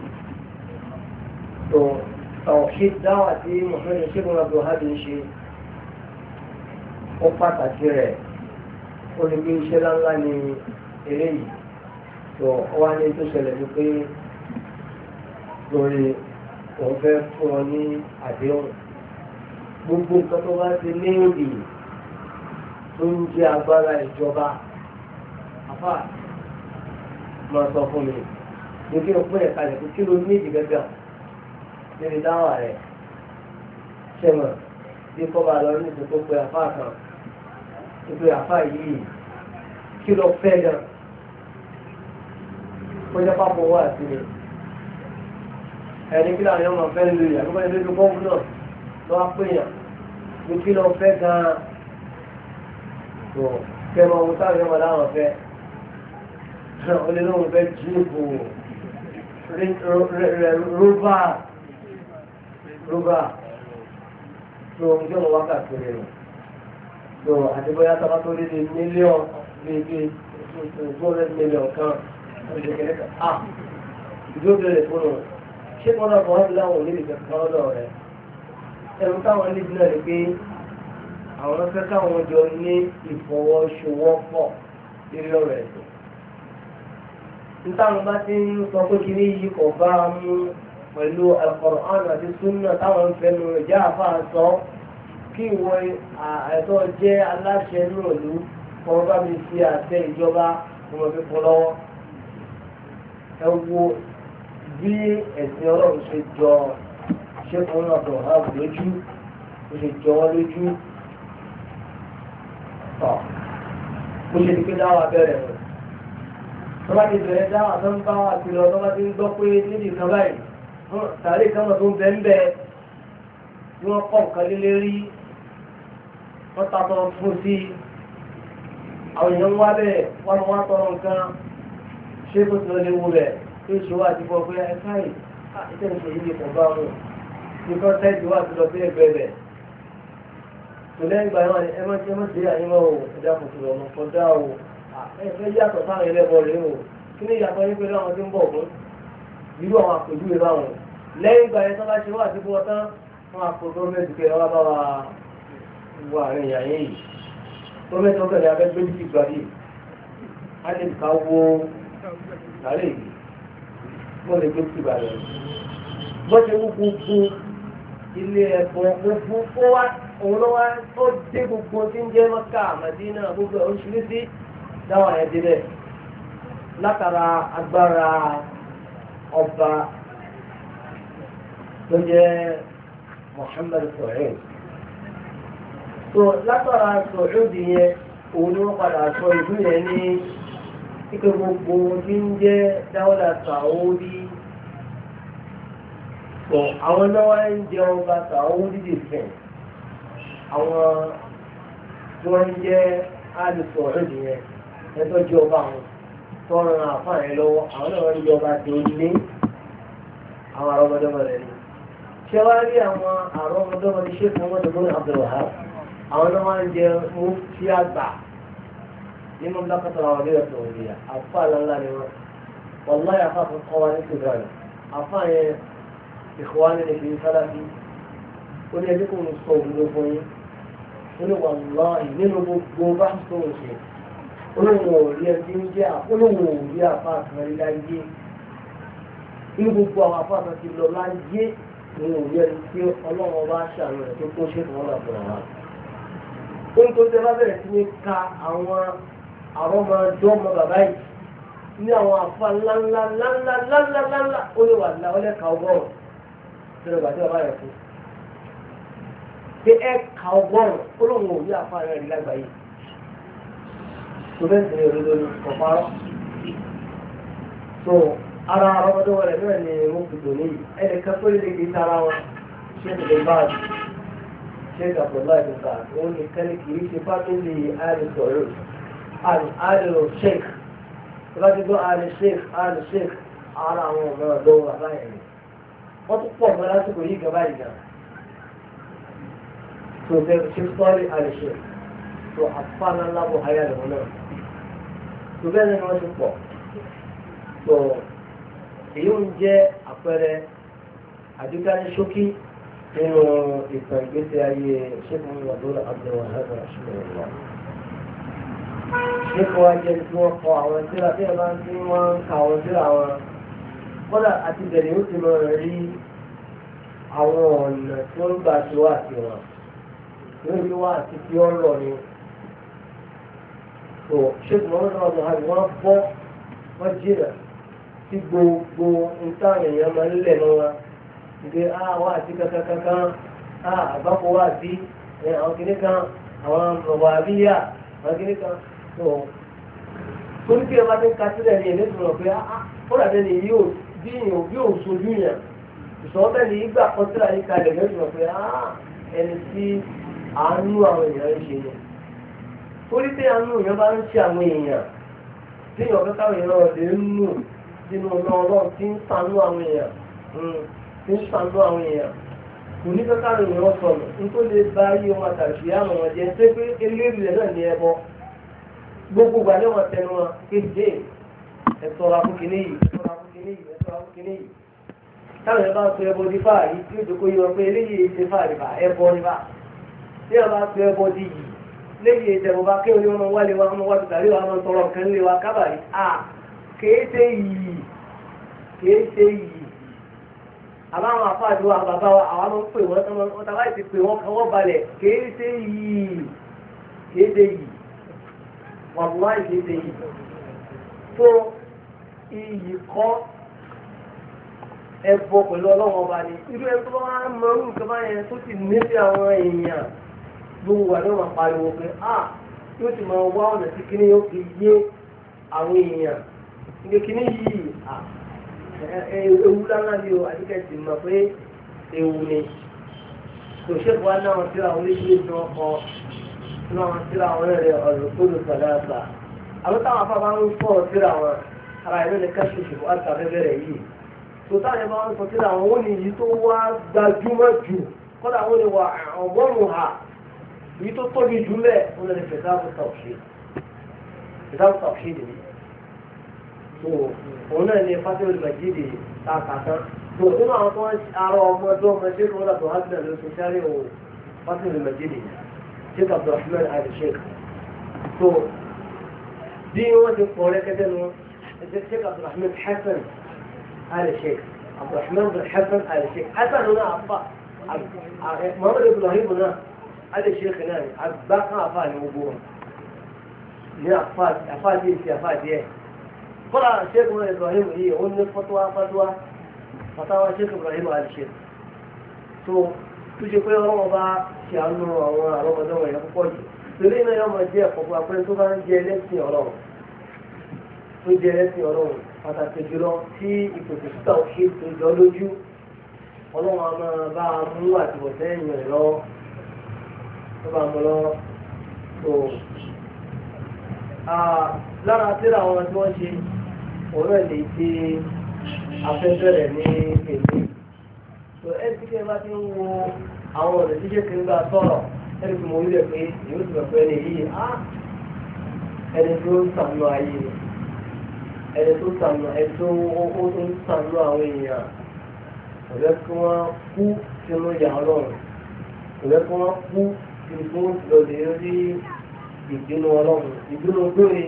tó tawhid dáwà tí Muhammad Sheikh Abdul Wahhab ń ṣe ó pàtàkì rẹ̀ ó ní bí iṣẹ́ ńláńlá ni eléyìí tó wá ní tó ṣẹlẹ̀ ní pé lórí òun fẹ́ fún ọ ní àdéhùn gbogbo nǹkan tó bá ti ní òdì tó ń jẹ́ agbára ìjọba àfà máa sọ fún mi ní kí o pín ẹ̀ka rẹ̀ kí ló ní ìdí gẹ́gẹ́ níbi dáwà rẹ̀ ṣẹ̀mọ̀ bí kọ́ bá lọ ní ìdókòó pé àfà kan ìpè àfà yìí kí ló fẹ́ gan kó jẹ́ pápọ̀ wá sí mi ẹni kí láàrin ọmọ fẹ́ lu ìyá gbogbo ẹni lójú bọ́ọ̀bù náà lọ́wọ́ péyàn ní kí ló fẹ́ gan tó kẹmọ ohun táwọn ọmọ láwọn fẹ́ ó lè lóun fẹ́ jíìpù rúbà tó ń jẹ́ ọmọ wákàtí rẹ̀ tó àti bóyá sábà tó lé ní mílíọ̀n bíi 200 mílíọ̀n kan ọ̀dẹ̀kẹ̀lẹ́ kan ìdókè rẹ̀ fún un ṣé kọ́ náà kọ́ láwọn olè nìkan kan lọ́dọ̀ rẹ̀ ẹ̀rù táwọn níbi náà ni pé àwọn fẹ́ káwọn jọ ní ìfọwọ́sowọ́pọ̀ lórí ọ̀rọ̀ ẹ̀sìn nítawọn bá ti ń sọ pé kíní yìí kò bá a mú pẹ̀lú Al-Qur'an àti Sunna táwọn ń fẹnu ìjà àfáà sọ kí ìwọ àìtọ́ jẹ́ aláṣẹ náà lù kọ́ bá mi fi àṣẹ ìjọba kó mọ̀ fi fún lọ́wọ́ ẹ wo bí ẹ̀sìn ọlọ́run ṣe jọ ṣé fún ọ̀dọ̀ ààbò lójú ó ṣe jọ wọ́n lójú tọ̀ ó ṣe ní pé dáwà bẹ̀rẹ̀ rẹ̀ tó bá ti bẹ̀rẹ̀ dáwà tó ń bá wà sí lọ tó bá ti ń gbọ́ pé níbi kan báyìí tàrí kan mọ̀ tó ń bẹ́ ń bẹ́ tí wọ́n kọ́ nǹkan lé lérí wọ́n ta tọrọ fún sí àwọn èèyàn ń wá bẹ́ẹ̀ wọ́n mọ̀ wá tọrọ nǹkan ṣé kó ti lọ lé wo bẹ̀ tó ṣe wá àti fọ́ pé ẹ káyì iṣẹ́ ìṣe yìí kò bá wọn ní kọ́ńtẹ́ẹ̀tì wà ti lọ sí ẹgbẹ́ rẹ̀ tò lẹ́yìn ìgbà náà ẹ má ṣe àyínmọ́ o ẹ̀dá kò tó lọ́mọ kọjá o ẹ fẹ́ yàtọ̀ sáwọn ẹlẹ́bọ rẹ̀ o kí ni ìyàtọ̀ yín pé láwọn tí ń bọ̀ fún irú àwọn àpèjúwe báwọn lẹ́yìn ìgbà yẹn tó bá ṣe wá àti fún ọtán wọn àpò gọ́ọ̀mẹ̀ntì kẹ́ ẹ wá bá wa wọ àárín ìyá yẹn yìí gọ́ọ̀mẹ̀ntì ọkọ̀ ní abẹ́ gbé bíi gbàdí á lè ká wo sàárè yìí wọ́n lè gbé bíi gbàdí bọ́sẹ̀ gbogbo ilé ẹ̀kọ́ gbogbo kó wá òun ló wá ó dé gbogbo tí ń jẹ́ Mọ́kà Mádínà gbogbo oríṣiríṣi dáwọn ẹ̀ débẹ̀ látara agbára ọba tó jẹ́ Muhammad Sa'id so látara Sa'id yẹn òun ni wọ́n padà sọ ìlú yẹn ní ike gbogbo tí ń jẹ́ dáwọ́dà Saudi so àwọn náà wá ń jẹ ọba Saudi dìfẹ̀ àwọn tí wọ́n ń jẹ́ alùpùpù yẹn ẹjọ́ jẹ́ ọba àwọn tọ́rọ àfáà yẹn lọ́wọ́ àwọn náà wọ́n ń jẹ́ ọba tí ó ní àwọn àrọ́mọdọ́mọ rẹ̀ ni ṣé wá rí àwọn àrọ́mọdọ́mọ ní ṣé fún ọmọdé fún Abdul Wahab àwọn náà wọ́n ń jẹ mufti àgbà nínú dákàtà àwọn ọdẹ ọ̀sán òbíyà àfáà lọ́la ni wọ́n wàláyé àfáà fún kọ́ wa ní Sudan àfáà yẹn ìkọ́wá ní ẹ̀kẹ́ sálábí ó ní ẹbí kò ń sọ òdodo fún yín ó ní wàláhì nínú gbogbo bá ń sọ òṣè olóhùn òrí ẹbí ń jẹ́ olóhùn òrí àfa àkànrí láyé ní gbogbo àwọn àfa àkànrí ti lọ láyé ní òrí ẹni tí ọlọ́run bá ṣàánú rẹ̀ tó ṣe fún wọn lọ́pọ̀ wá. ohun tó tẹ bá bẹ̀rẹ̀ sí ní ka àwọn àrọ́mọdọ́mọ bàbá yìí ní àwọn àfa ńláńláńláńláńláńlá ó lè wà lá ọlẹ́ka ọgọ́rùn-ún tẹ́lẹ̀ gbàdé ọba rẹ̀ fún pé ẹ̀ka ọgọ́rùn-ún olóhùn òní àfáàní rẹ̀ lágbàáyé tó bẹ́ẹ̀ sì ni òdodo ní ọ̀párọ̀ tó ara ọmọdé wọn rẹ̀ náà ni wọ́n fi tòní yìí ẹnì kan tó lè kí sára wọn ṣé ìdílé báàdì ṣé ìdàpọ̀lá ìdùnkà òun nìkan ni kì í ṣe fámìlì àìsọ̀rọ̀ àìrò sheikh tó bá ti gbọ́ àìrò sheikh ara àwọn ọmọ ọ̀dọ́ àbáyẹ̀ ni wọ́n tún pọ̀ mọ́ lásìkò yìí gaba ìgbà tó fẹ́ ṣe sọ́ọ́lì àlèṣe tó àfáàná lábọ̀ ayé àlèmọ́ náà tó bẹ́ẹ̀ ni wọ́n ti pọ̀ tó èyí ń jẹ́ àpẹẹrẹ àdúgbò ní ṣókí nínú ìtàn ìgbésí ayé ṣẹ́gun ìwàdúrà àbẹ̀wò ẹ̀rọ àṣìlẹ̀ ìwà. nípa wá jẹ́ tí wọ́n kọ àwọn tíra tí ẹ bá ń tí wọ́n ń ka àwọn tíra wọn kọ́dà àti bẹ̀rẹ̀ ó ti lọ rí àwọn ọ̀nà tí wọ́n ń gbà ṣe wá sí wọn lórí wá àti tí ó rọ̀ ni. tó ṣẹ́gun mọ́tò ọ̀nà àbí wọ́n bọ́ wọ́n jìnà tí gbogbo nǹkan èèyàn máa ń lẹ̀ mọ́ wọn ìgbé wá àti kankan àgbákò wá sí àwọn kìnnì kan àwọn ọ̀bọ̀ àbíyá àwọn kìnnì kan tó ní kí ẹ bá ti ń ka sílẹ̀ ní ẹ̀mí tó rọ̀ pé ó rà bẹ́ẹ̀ ni yóò bí èèyàn bí òun sojú yàn ìṣòro bẹ́ẹ̀ ni ìgbà kan sílẹ̀ yìí kalẹ̀ lẹ́yìn tó rọ̀ pé ẹni tí àánú àwọn èèyàn ń ṣe yẹn torí pé àánú èèyàn bá ń ṣe àwọn èèyàn tí èèyàn fẹ́ káwọn èèyàn lè ń nù sínú ọlọ́run tí ń ṣàánú àwọn èèyàn tí ń ṣàánú àwọn èèyàn kò ní fẹ́ káwọn èèyàn sọnù nítorí lè bá yí wọn àtàkì àwọn ọmọdé ṣé pé eléyìí rẹ̀ náà ní ẹbọ gbogbo ìgbà ní wọn tẹnu wọn kéde ẹ̀tọ́ afúkiní yìí ẹ̀tọ́ afúkiní yìí ẹ̀tọ́ afúkiní yìí táwọn èèyàn bá ń pe ẹbọ ní fáàrí tí ó dókòó yí wọn pé eléyìí ṣe fáàrí bá ẹbọ ní bá tí wọn bá pe ẹbọ di yìí léyìí ìtẹ̀wò bá kí oní wọn wálé wa wọn wá ti tàbí wọn tọrọ nǹkan lé wa kábàárì kéèté yìí àbáwọn àfáàdù wa bàbá wa àwọn ọmọ ń pè wọ́n tàbá ti pè wọ́n kọwọ́ balẹ̀ kéèté yìí wàlúwà kéèté yìí tó iyì kọ́ ẹbọ pẹ̀lú ọlọ́wọ́ ọba ni irú ẹni tó bá wá mọ irú nǹkan báyẹn tó sì níbi àwọn èèyàn gbogbo wà ní wọn pariwo pé yóò ti máa wá ọ̀nà tí kíní yóò fi yé àwọn èèyàn nígbà kíní yìí ewu lánàá ni o àdìgẹ́ ti mọ̀ pé ewu ni kò ṣèkò wá náà síra àwọn oníṣẹ́ tí wọ́n kọ́ tí wọ́n síra àwọn ẹ̀rẹ́ ọ̀rọ̀ tó lè sọ̀dá àgbà àwọn táwọn afáfá ń fọ́ síra wọn ara ìlú ni káṣí ìṣòwò àti abẹ́bẹ̀rẹ̀ yìí tó táwọn bá ń sọ síra àwọn ó ní yìí tó wá gbajúmọ̀ jù kọ́dà àwọn ni wà ọ̀gbọ́n ha yìí tó tóbi jù lẹ̀ wọn lè fẹ̀ dáàbò tàwùṣe nìyí tó òun náà ní fásitì olùbàjìdì tààkàtàn tó nínú àwọn tó ń arọ ọmọdé ọmọdé tó wọ́n dàtọ̀ hásìlẹ̀ ló ti sáré o fásitì olùbàjìdì sheikh abdulrahman ali sheikh tó bí wọ́n ti pọ̀ rẹ́kẹ́tẹ́ nu sheikh abdulrahman hasan ali sheikh abdulrahman bin hasan ali sheikh hasan náà àfà muhammad ibrahim náà ali sheikh náà àgbà kan àfà ní gbogbo wọn ní àfà díẹ̀ sí àfà díẹ̀ kọ́lá sheikh ibrahim yìí ó ní fatawa sheikh ibrahim ali sheikh tó ṣe pé ọlọ́wọ́ bá ṣe àánú àwọn àrọ́mọdé wọ̀nyẹn púpọ̀ jù torí iná yọmọ jẹ́ ẹ̀kọ́ fún apẹ́ tó bá ń jẹ ẹlẹ́sìn ọlọ́run tó jẹ ẹlẹ́sìn ọlọ́run pàtàkì jùlọ tí ìpèsè títà òṣè tó jọ lójú ọlọ́run a máa bá a mú àtìbọ̀tẹ́ ẹ̀yìn rẹ̀ lọ tó bá mú lọ tó lára tíra àwọn tí wọ́n ṣe òun náà lè ṣe afẹ́fẹ́ rẹ̀ ní èmi tó ẹ́ tí kẹ́ bá ti ń wo àwọn ọ̀rẹ́ tí ṣe kí n bá sọ̀rọ̀ ẹni tí mo rí rẹ̀ pé yóò ti bẹ̀ pé ẹni yìí ẹni tó ń sànú ayé ẹni tó sànú ẹni tó ń sànú àwọn èèyàn ọ̀rẹ́ kí wọ́n kú sínú ìyá ọlọ́run ọ̀rẹ́ kí wọ́n kú sínú tó ń lọ lè rí ìbínú ọlọ́run ìbínú gbére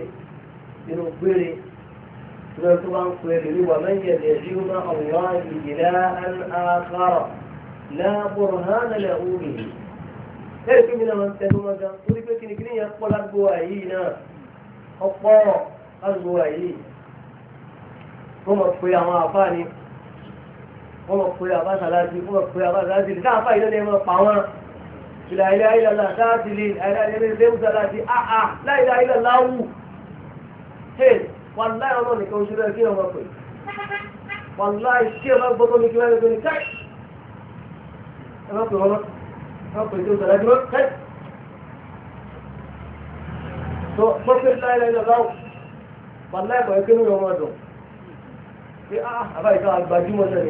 ìbínú tó bá ń pè é lórí wà mẹ́yẹ̀ lè rí ọmọ ọ̀wá ìjìlá àkàrà láàbùrù hàn lẹ́ òbí lẹ́yìn pé mi náà máa ń tẹnu mọ́ gan torí pé kìnnìkìnnì yẹn pọ̀ ládùúgbò àyè náà ọ̀pọ̀ ládùúgbò àyè wọ́n mọ̀ pé àwọn àfáà ni wọ́n mọ̀ pé àbáṣaláàdì wọ́n mọ̀ pé àbáṣaláàdì ní káàfáà ilé ni wọ́n pa wọ́n ìlà ilẹ̀ ayélujára sáàtì lè ayélujára lẹ́wùsáláàdì àà láìlà ayélujára láwù wọ́n láì ọmọ nìkan oṣù rẹ̀ kí ọmọ pè wọ́n láì kí ọmọ gbọ́dọ̀ ní kí wọ́n lè ní káì ẹ má pè wọ́n wọ́n pè tó sọ̀rọ̀ ẹgbẹ́ káì tó pọ́pẹ́ láìlà ayélujára láwù wọ́n láì kọ̀ ẹ́kẹ́ nínú ọmọ dùn pé àbá ìta àgbàjúmọ̀ sẹ́ni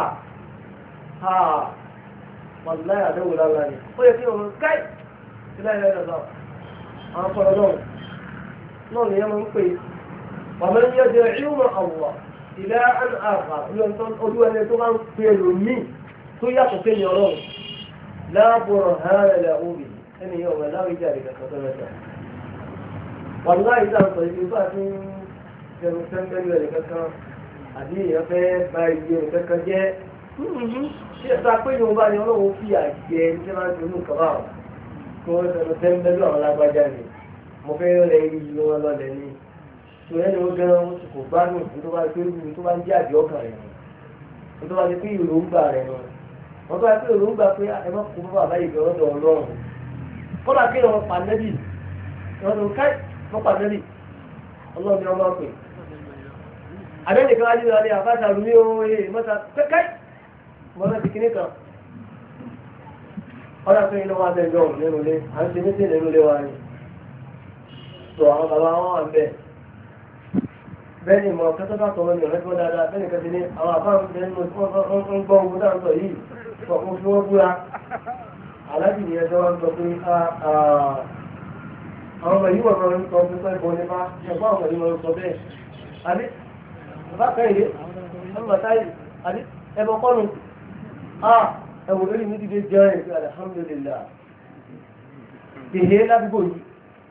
wọ́n láì àdéhùn lára ni ó yẹ kí ọmọ káì sí láìlà ayélujára àwọn fọ̀rọ̀ náà ni yẹn máa ń pè ومن يدعون الله إلى أن آخر أدوى أن يتوقع في سياق سيارون لا برهان له به إن يوم لا يجارك خطبته والله إذا طيبات كانوا سنجلوا لك àbí èèyàn fẹ́ bá iye nǹkan kan jẹ́ ṣé ẹ̀sà pé yóò bá ní ọlọ́run fi àjẹ ní máa ń dunú kọ́ báwọn kí wọ́n sọ fẹ́ ń bẹ́lú àwọn lágbájá ni mo fẹ́ rẹ iye wọn lọlẹ̀ ni ṣùgbọ́n ẹni wọ́n gẹ́rẹ́ wọn kò gbádùn tó bá pé ibi tó bá ń jẹ́ àjọ ọkàn rẹ̀ nù tó bá ti pé ìròǹgbà rẹ̀ nù wọ́n tó bá pé ìròǹgbà pé ẹ má kó bàbá ìgbẹ́ ọ̀dọ̀ ọlọ́run kọ́lá kí wọ́n pa nẹ́bì wọ́n tó káì wọ́n pa nẹ́bì ọlọ́run ni wọ́n máa pè àbẹ́ni kan wájú ìrọ̀lẹ́ àbáta rú ní oòrùn mọ́ta pẹ́kẹ́ mọ́ta ti kíní kan ọ̀dá pé inú wa bẹ́ẹ̀ jọ nínú ilé à ń ṣe ní sí nínú ilé wa ni tó àwọn bàbá wọn wà ń bẹ̀ bẹ́ẹ̀ ni mọ̀ kẹ́tọ́ bá tọrọ ní ọ̀rẹ́ tí wọ́n dáadáa bẹ́ẹ̀ ni kẹ́tọ́ ní àwọn àbá ń gbọ́ ogun dáhùn sọ yìí fún fi wọ́n búra aláàjì ni ẹjọ́ wọn sọ pé àwọn ọmọ yìí wọ̀n sọ pé ìbọn nípa ẹ̀fọ́ àwọn ọmọ yìí sọ bẹ́ẹ̀ àbí bákan ìdí ọmọtáyì àbí ẹbọ kọ́nù ẹwọ lórí ní dídé jẹ́ ìpé alhamdulillah tèhé ládùúgbò yìí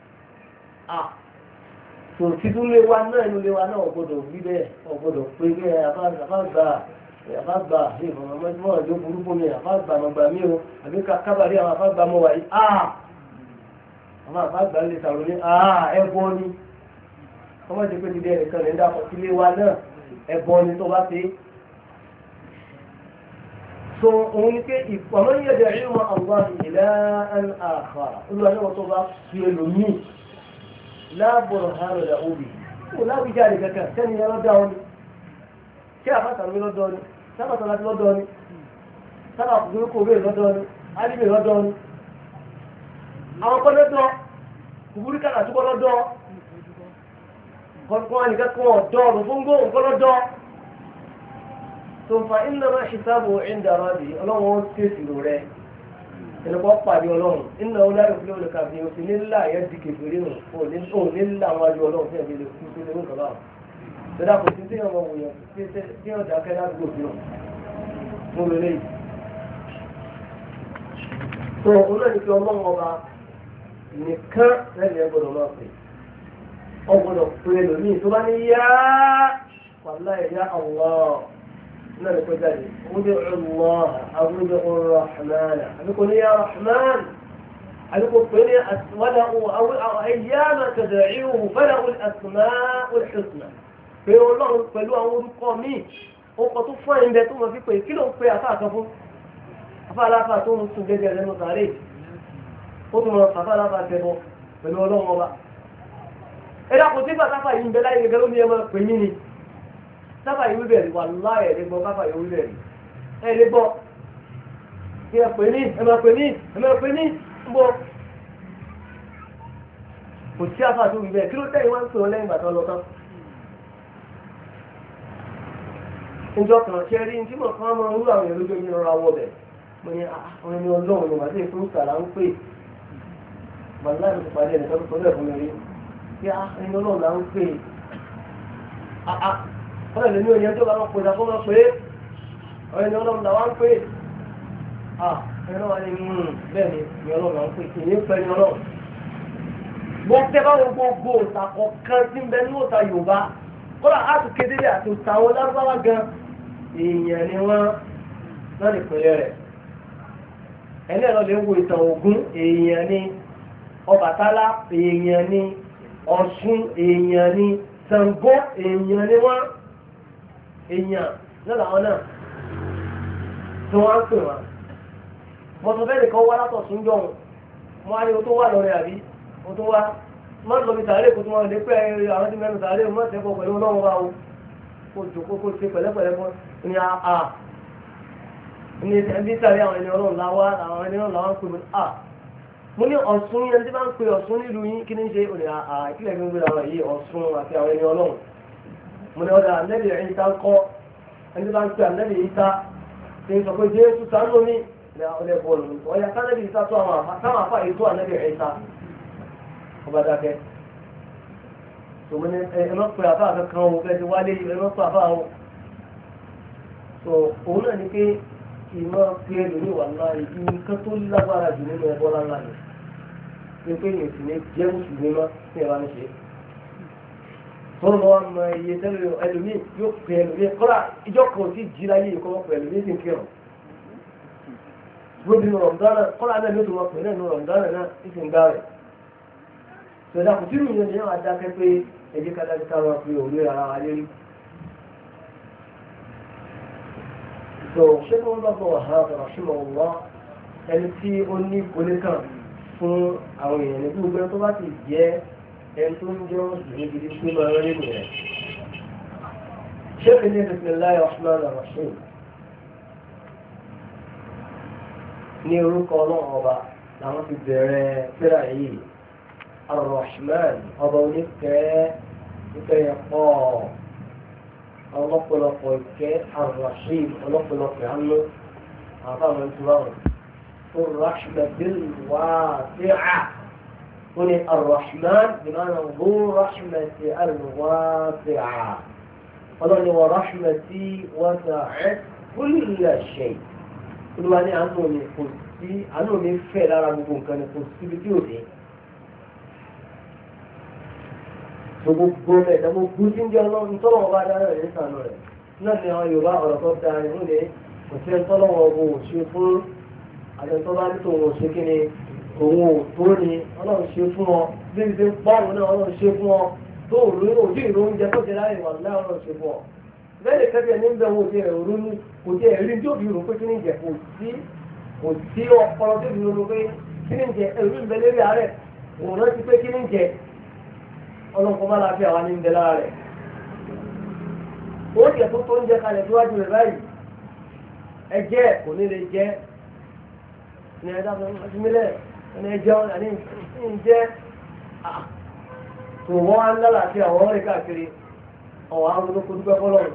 tó títún lé wa náà inú lé wa náà ọgbọ́dọ̀ wí bẹ́ẹ̀ ọgbọ́dọ̀ pé bẹ́ẹ̀ àfáàgbà ìfọ̀mọ́mọ́ ọjọ́ burúkú mi àfáàgbà mọ̀gbà mí o àbí kábàrí àwọn àfáàgbà mọ̀ wáyé àwọn àfáàgbà lè sàrò ní ẹbọ ni ọmọ ti pé ti dé ẹnìkan lè dákọ̀ sílé wa náà ẹbọ ni tó bá ṣe so òun ni pé ìpamọ́ yẹ̀dẹ̀ ìmọ̀ àwọn ìlà ẹn àkàrà olúwa ní wọ́n tó bá fi ẹlòmíì láàbùrọ̀ hàn rẹ̀ òbí kò láwùjáde kankan sẹ́ni yẹn lọ́dọ̀ ọ́ ni kí àbáta mi lọ́dọ̀ ni sábàtà láti lọ́dọ̀ ni sábà kùkúrú kò bẹ́ẹ̀ lọ́dọ̀ ni alíbè lọ́dọ̀ ni àwọn kan lọ́dọ̀ kùkúrú kàrà túbọ̀ lọ́dọ̀ kọ̀ọ̀kan nìkan kan ọ̀dọ́ ọ̀rọ̀ fún gbóhùn kan lọ́dọ̀ tó ń fa iná máa ṣìṣàbò ìndàrọ̀ bì ọlọ́run ó tèsì lò rẹ̀ ẹnìkan pàdé ọlọ́run iná ọláyò fúlẹ̀ olùkàfẹ́ òsì nílà yẹn di kèfèrè nù òun nílà wájú ọlọ́run fún ẹ̀mí lè kú sí lóun kọ̀ọ̀bá tọ́lá kò sí tí ọmọ wòyàn tí ọjà kẹ́ ládùúgbò fi hàn fún lélẹ́ yìí. tó olóòní pé ọlọ́run ọba nìkan lẹ́nu ẹ̀ gbọ́dọ̀ máa pè ọgbọ́dọ̀ pé lónìí tó bá ní yá wàlá ẹ̀yà Allah náà ní kó jáde ọmọdé Allah àwùjọ Rahman àbíkò ní yá Rahman àbíkò pé ní wàlá ẹ̀yà máa tẹ̀dẹ̀ ìhù fẹ́lẹ̀ al-asma' al-husna pé ọlọ́run pẹ̀lú àwọn orúkọ míì ọkọ̀ tó fún ẹ̀yìn bẹ tó mọ̀ fi pé kí ló ń pe àfáà kan fún àfáà aláfáà tó ń sun gẹ́gẹ́ lẹ́nu sàárè ó tún mọ̀ àfáà aláfáà tẹ̀bọ̀ pẹ̀lú ọlọ́run ọba ẹ̀dá kò sí pàtàkì yìí ń bẹ láyé gẹ́gẹ́ ló ní ẹmọ pè mí ni sábà yìí wíbẹ̀rì wà láyé ẹ̀dẹ́ gbọ́ káfà yìí wíbẹ̀rì ẹ̀dẹ́ gbọ́ kí ẹ pè ní ẹmọ pè ní ń bọ̀ kò sí àfáà tó wíbẹ̀rì kí ló tẹ́yìn wá ń pè wọn lẹ́yìn ìgbà tó lọ tán ìjọ kan ṣe rí tí mo kàn máa ń rú àwọn èèyàn lójú omi ọ̀rọ̀ àwọ̀ bẹ̀ mo ní àwọn ẹni ọlọ́run ni màá sì fún sàrà ń pè màlúwà ní ìpàdé ẹ̀nì kan tó sọ bẹ́ẹ̀ fún mi rí kí ẹni ọlọ́run là ń pè ọ̀rẹ́ lèmi ò ní ẹjọ́ bá wọn pè dàpọ̀ máa pè é ọ̀rẹ́ ẹni ọlọ́run là wá ń pè ẹni ọlọ́run ni bẹ́ẹ̀ ni ẹni ọlọ́run là ń pè kì í pẹ́ ẹni ọlọ́run wọ́n tẹ́ bá wọn gbogbo òòtà kọ̀ọ̀kan tí ń bẹ ní òòtà Yorùbá kọ́lá àti kedere àti òtàwọn lárúbáwá gan èèyàn ni wọ́n náà lè pẹ̀lẹ́ rẹ̀ ẹni ẹ̀rọ lè wo ìtàn Ògún èèyàn ni Ọbàtálá èèyàn ni Ọ̀ṣun èèyàn ni Ṣàngó èèyàn ni wọ́n èèyàn náà làwọn náà tí wọ́n á pè wọ́n mọ̀tòfẹ́ nìkan wá látọ̀sùn jọ̀hún wọ́n á ní o tó wà lọ́rẹ̀ àbí o tó wá má lọ bí sàárè kó tó wọn lè pẹ́ àwọn tí mẹ́rin sàárè mọ́ tẹ́kọ̀ pẹ̀lú ọlọ́run bá o kó jòkó kó ṣe pẹ̀lẹ́pẹ̀lẹ́ fún ní àà ní ẹbí sàárè àwọn ẹni ọlọ́run láwá àwọn ẹni ọlọ́run láwá ń pè mí à mo ní Ọ̀ṣun yẹn tí bá ń pe Ọ̀ṣun nílùú yín kí ní ṣe òní àà ìpínlẹ̀ fi ń gbé àwọn yìí Ọ̀ṣun àti àwọn ẹni ọlọ́run mo ní ọ̀dà ànẹ́bì ẹ̀yìn tá ń kọ́ ẹni bá ń pe ànẹ́bì yìí tá ṣe ń sọ pé Jésù sánú mi ọ̀lẹ́ bọ́ọ̀lù ọ̀yà sánẹ́bì yìí tá tó àwọn àfà ètò ànẹ́bì ẹ̀yìn tá ọba dákẹ́ tòun ní ẹ̀mọ́ pé àfáà kankan o fẹ́ ti wálé ẹ̀mọ́ pé àfáà o tó òun náà ní pé ìmọ̀ pé lórí wà ńlá ìdí nǹkan tó lágbára jù nínú ẹbọ ńlá ni pé pé yìí sì ní jẹ́ mùsùlùmí mọ́ sí ẹ̀rọ ní ṣe tọ́lọ́ wa mọ iye tẹ́lẹ̀ ẹlòmíì yóò pè ẹlòmíì kọ́lá ìjọ kan ò tí jí láyé ìkọ́ mọ́ pè ẹlòmíì sì ń kírun gbóbi nù rọ̀mùdánà kọ́lá náà ló tó mọ́ pè náà nù rọ̀mùdánà náà ìsìn gbá rẹ̀ tọ́lá kò tí ìròyìn yẹn wà dákẹ́ pé ẹjẹ́ kádájú káwọn fi òwe ara wa lérí. tó ṣé kí wọ́n bá bọ̀ wà hàn àtàrà ṣùgbọ́n wọ́n ẹni tí ó ní oníkàn fún àwọn èèyàn ní gbogbo ẹni tó bá ti jẹ́ ẹni tó ń jẹ́ òṣèlú gidi tó máa rẹ́ nínú rẹ̀. ṣé kí ní bismillahir rahmanir rahim ní orúkọ ọlọ́run ọba làwọn ti bẹ̀rẹ̀ síra yìí. Ar-Rahman ọba oníkẹ́ ìkẹ́ yẹn pọ̀ ọlọ́pọ̀lọpọ̀ ìkẹ́ Ar-Rahim ọlọ́pọ̀lọpọ̀ àánú àbáwọn ìtura wọn tó rahmatil wasi'a ó ní Ar-Rahman bima'na dhu rahmatil wasi'a ọlọ́ni wa rahmati wasi'at kulla shay olúwa ní àánú mi kò sí àánú mi fẹ́ lára gbogbo nǹkan ni kò síbi tí ò dé. gbogbo ẹ̀dá gbogbo tí ń jẹ́ ọlọ́run tọ́lọ́wọ́ bá dára rẹ̀ nísànú rẹ̀ náà ni àwọn Yorùbá ọ̀rọ̀ tó dáa ní múlẹ̀ kò sí ẹni tọ́lọ́wọ́ ọgbọ̀n ò ṣe fún àtẹ̀tọ́ bá ní tòun ò ṣe kí ni òun ò tó ni ọlọ́run ṣe fún ọ bí ibi pọ́ọ̀mù náà ọlọ́run ṣe fún ọ tó òru ojú ìró oúnjẹ tó ti láyè wà láì ọlọ́run ṣe fún ọ bẹ́ẹ̀ lè kẹ́kẹ́ ní bẹ́ẹ̀ wọ́n ti ẹ̀rọ ní kò jẹ́ ẹ̀rí tí ó fi rò pé kí ní jẹ kò sí ọpọlọ tó fi rò pé kí ní jẹ ẹ̀rú ń bẹ lérí àárẹ̀ òun rántí pé kí ní jẹ ọlọ́nkọ́ bá láti àwa ní ń bẹ lára rẹ̀ ó jẹ tó ń jẹ kalẹ̀ síwájú rẹ̀ báyìí ẹjẹ́ kò ní lè jẹ́ ní ẹ̀dá ọdúnmílẹ̀ ní ẹjẹ́ àní ń jẹ́ tó wọ́n á ń lálà sí àwọn ọ̀rẹ́ káàkiri ọ̀wọ́ àwọn olóko dúpẹ́ fọlọ́run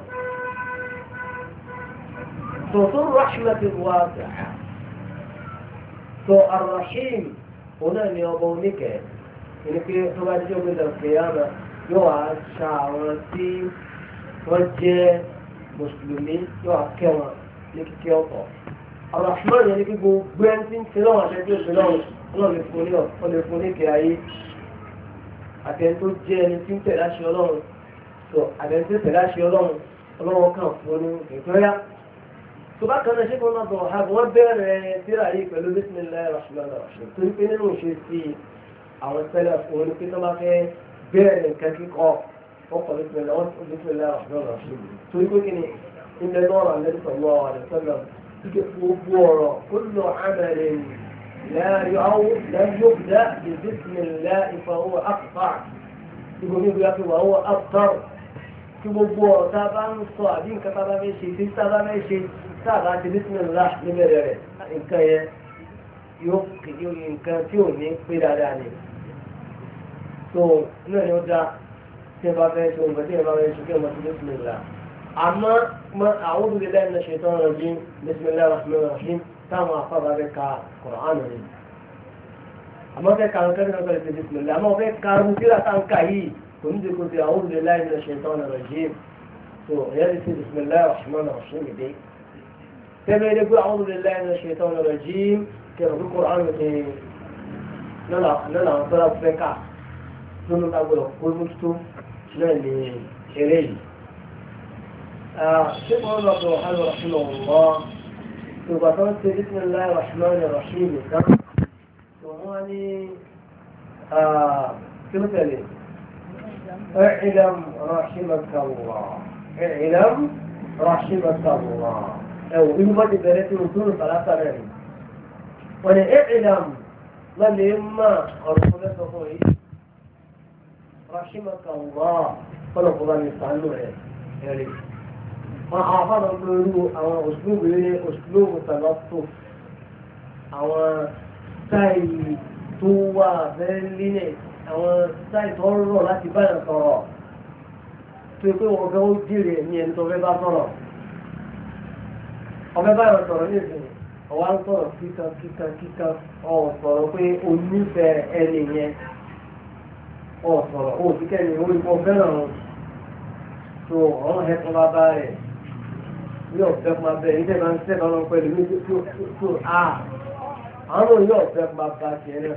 tó tó rahmatu wasi'a tó arrahim òun náà ní ọba oníkẹ́ ẹni pé tó bá jẹ́ ògbé dàgbéyàmà yóò wá ṣa àwọn tí wọ́n jẹ́ mùsùlùmí yóò wá kẹ́ wọn ní kíkẹ́ ọ̀tọ̀ arrahman yẹn ní kí gbogbo ẹni tí ń ṣe lọ́wọ́ àti ẹni tí ó ṣe lọ́wọ́ ọlọ́run lè fún oníkẹ́ ayé àtẹni tó jẹ́ ẹni tí ń tẹ̀lé àṣẹ ọlọ́run tó àtẹni tó tẹ̀lé àṣẹ ọlọ́run kan fún ní ìtọ́yà tó bá kan náà ṣé kí wọ́n máa bọ̀ ọ̀há wọ́n bẹ̀rẹ̀ síra yìí pẹ̀lú bismillahir rahmanir rahim torí pé nínú ìṣe sí àwọn sẹ́lẹ̀ fún oní pé tó bá fẹ́ bẹ̀rẹ̀ nǹkan kíkọ́ ọkọ̀ bismillahir rahmanir rahim torí pé kí ni ilẹ̀ náà rà lẹ́yìn pẹ̀lú àwọn àdìsọ́nà ike gbogbo ọ̀rọ̀ kullu amalin لا يبدأ ببسم الله فهو أقطع يقول يقول وهو أبطر tí gbogbo ọ̀tá bá ń sọ àbí nǹkan tá a bá fẹ́ ṣe tí tá a bá fẹ́ ṣe tá a bá ti bísímìlá níbẹ̀rẹ̀ rẹ̀ nǹkan yẹn yóò nǹkan tí ò ní pé dáadáa ni. tó náà ni ó dá tí ẹ bá fẹ́ ṣe nǹkan tí ẹ bá fẹ́ ṣe kí ẹ máa ti bísímìlá. àmọ́ a'udhu billahi minash shaitanir rajim bismillahir rahmanir rahim táwọn afábà fẹ́ ka Kùránì ni. àmọ́ fẹ́ ka nǹkan tí wọ́n fẹ́ ṣe bísímìlá àmọ́ fẹ́ ka rúbíra táǹkà yìí كنت قلت أعوذ بالله من الشيطان الرجيم يأتي بسم الله الرحمن الرحيم دي كما يقول أعوذ بالله من الشيطان الرجيم كما في القرآن نلا طلب فكا ثم أقول قل مكتوب شنالي إليه شيخ الله سبحانه رحمه الله تبطلت بسم الله الرحمن الرحيم ثم كما تلي اعلم رحمك الله اعلم رحمك الله او إنما تبريت رسول ثلاثة رأي وانا اعلم لما أرسلت فوي رحمك الله فلا فضل يستعنوا يعني ما حافظ أقوله أو أسلوب تلطف أو ساي توا ذليني àwọn sáìtì ọ̀rọ̀ láti báyọ̀ sọ̀rọ̀ tó yẹ pé wọ́n fẹ́ ó jèrè ní ẹni tó fẹ́ bá sọ̀rọ̀ ọ̀fẹ́ báyọ̀ sọ̀rọ̀ ní ìsìn ọ̀wá ń sọ̀rọ̀ kíkan sọ̀rọ̀ pé o nífẹ̀ẹ́ ẹni yẹn sọ̀rọ̀ ó ti kẹ́ni orí kọ́ fẹ́ràn tó ọ̀rọ̀ ẹ̀kọ́ bá bá rẹ̀ yóò fẹ́ fún abẹ́ yìí tẹ́ máa ń sẹ́kọ̀ọ́ lọ pẹ̀lú ní tó àwọn yóò fẹ́ fún abá tiẹ̀ náà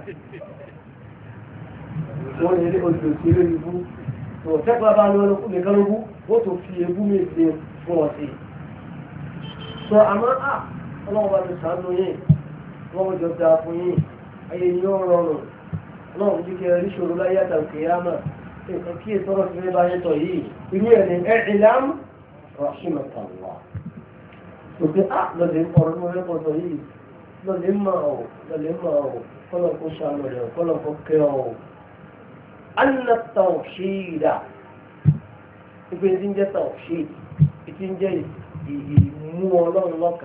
wọ́n yẹ ní oṣù tí ó rí bú tó tẹ́kọ̀ọ́ bá lọ́wọ́ nìkan ló bú wọ́n tó fi ebú méje fún ọ sí. sọ àmọ́ ọlọ́run bá ti sàánú yìí wọ́n jọ da fún yìí ayé ni ó rọrùn ọlọ́run jí kẹrẹ rí ṣòro láyé àtàkì yámà nǹkan kí ètò ọ̀rọ̀ ti fẹ́ bá yẹn tọ̀ yìí irú ẹ̀ ní ẹ̀ẹ́dìlám rahimahullah. tòkè lọ́dẹ̀ ń kọ̀ọ̀rọ̀ mọ́ ẹ̀kọ́ sọ yìí lọ́dẹ̀ ń máa ọ̀ kọ́lọ̀ kó ṣàánú rẹ̀ kọ́lọ̀ kó kẹ́ ọ̀ أن التوحيد يقول إذن جاء توحيد إذن جاء مولون لك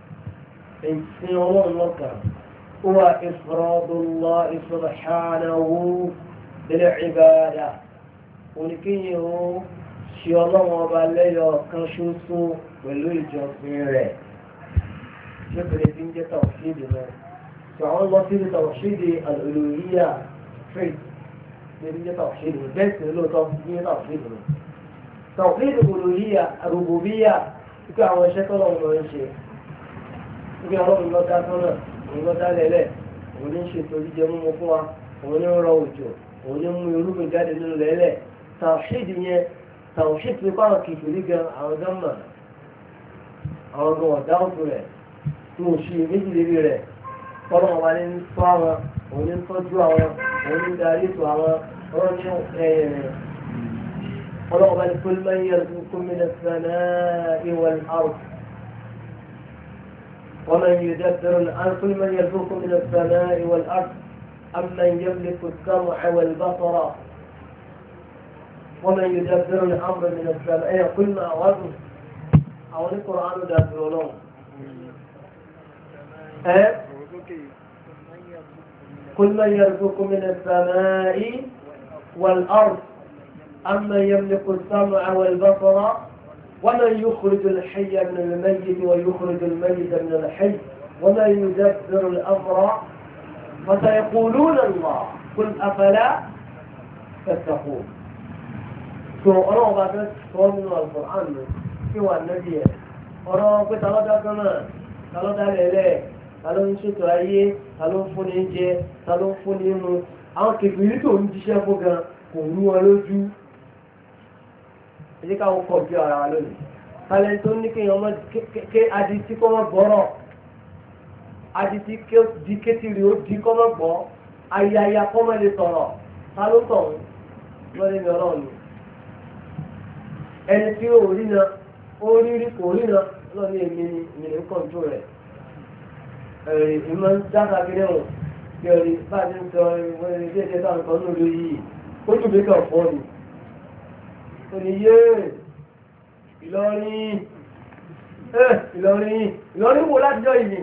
إنسان لك هو إفراد الله سبحانه بالعبادة ولكنه شيء الله وبالله كنشوسه ولوجه فيه يقول إذن جاء توحيد فعلى الله في توحيد الألوهية faith نتيجة توحيد بس له توحيد توحيد الألوهية الربوبية يقول àwọn iṣẹ́ tọ́lọ̀ ń lọ ń ṣe nígbà ọlọ́run lọ dá sọ́nà òun lọ dá lẹ́lẹ̀ òun ní ṣe torí jẹ mímu fún wa òun ní rọ òjò òun ní mú irúgbìn jáde nínú lẹ́lẹ̀ tawhid yẹn tawhid ní pàrọ̀ kìfìrí gan àwọn gan mà àwọn gan ọ̀dá òtún rẹ̀ tí mo ṣe méjì lérí rẹ̀ tọ́lọ̀ wọn wá ní tọ́ àwọn òun ní tọ́jú àwọn òun ní darí ètò àwọn ọ̀rọ̀ ní ولو بل كل من يرزقكم من السماء والأرض ومن يدبر الأرض كل من يرزقكم من السماء والأرض أمن يملك السمع والبصر ومن يدبر الأمر من السماء كل ما وزن أو القرآن دبر لهم كل من يرزقكم من السماء والأرض أمن يملك السمع والبصر ومن يخرج الحي من الميت ويخرج الميت من الحي ومن يدبر الأمر فسيقولون الله قل أفلا تتقون أنا بعد سؤال من القرآن سوى النبي أنا قلت هذا كمان قالوا ده ليه قالوا نشوف أيه قالوا فني جه قالوا فني مو أنا كبير تو نجيش فوقا كونوا على ẹjẹ́ káwọn kọ̀ bí ara wa lónìí kálẹ̀ tó ní kéèyàn ọmọ ké adití kọ́ mọ́ gbọ́rọ̀ adití di kétìrì ó di kọ́ mọ́ gbọ́ ayaya kọ́ mọ́ lè sọ̀rọ̀ ta ló tọ̀hún lọ́dẹ ní ọlọ́run ni ẹni tí ó rí na ó rí rí kò rí na lọ́dẹ èmi ni èmi ní kọ́ńtò rẹ̀ ẹ̀rì ìmọ̀ ń dáta kiri hàn kí ẹ̀rì bá a ti ń sọ ìwé ilé ẹ̀jẹ̀ táwọn kan ní olóyè yìí ó tún bí kàn fọ́ ni. Oníyé Ìlọrin Ìlọrin wo látijọ́ yìí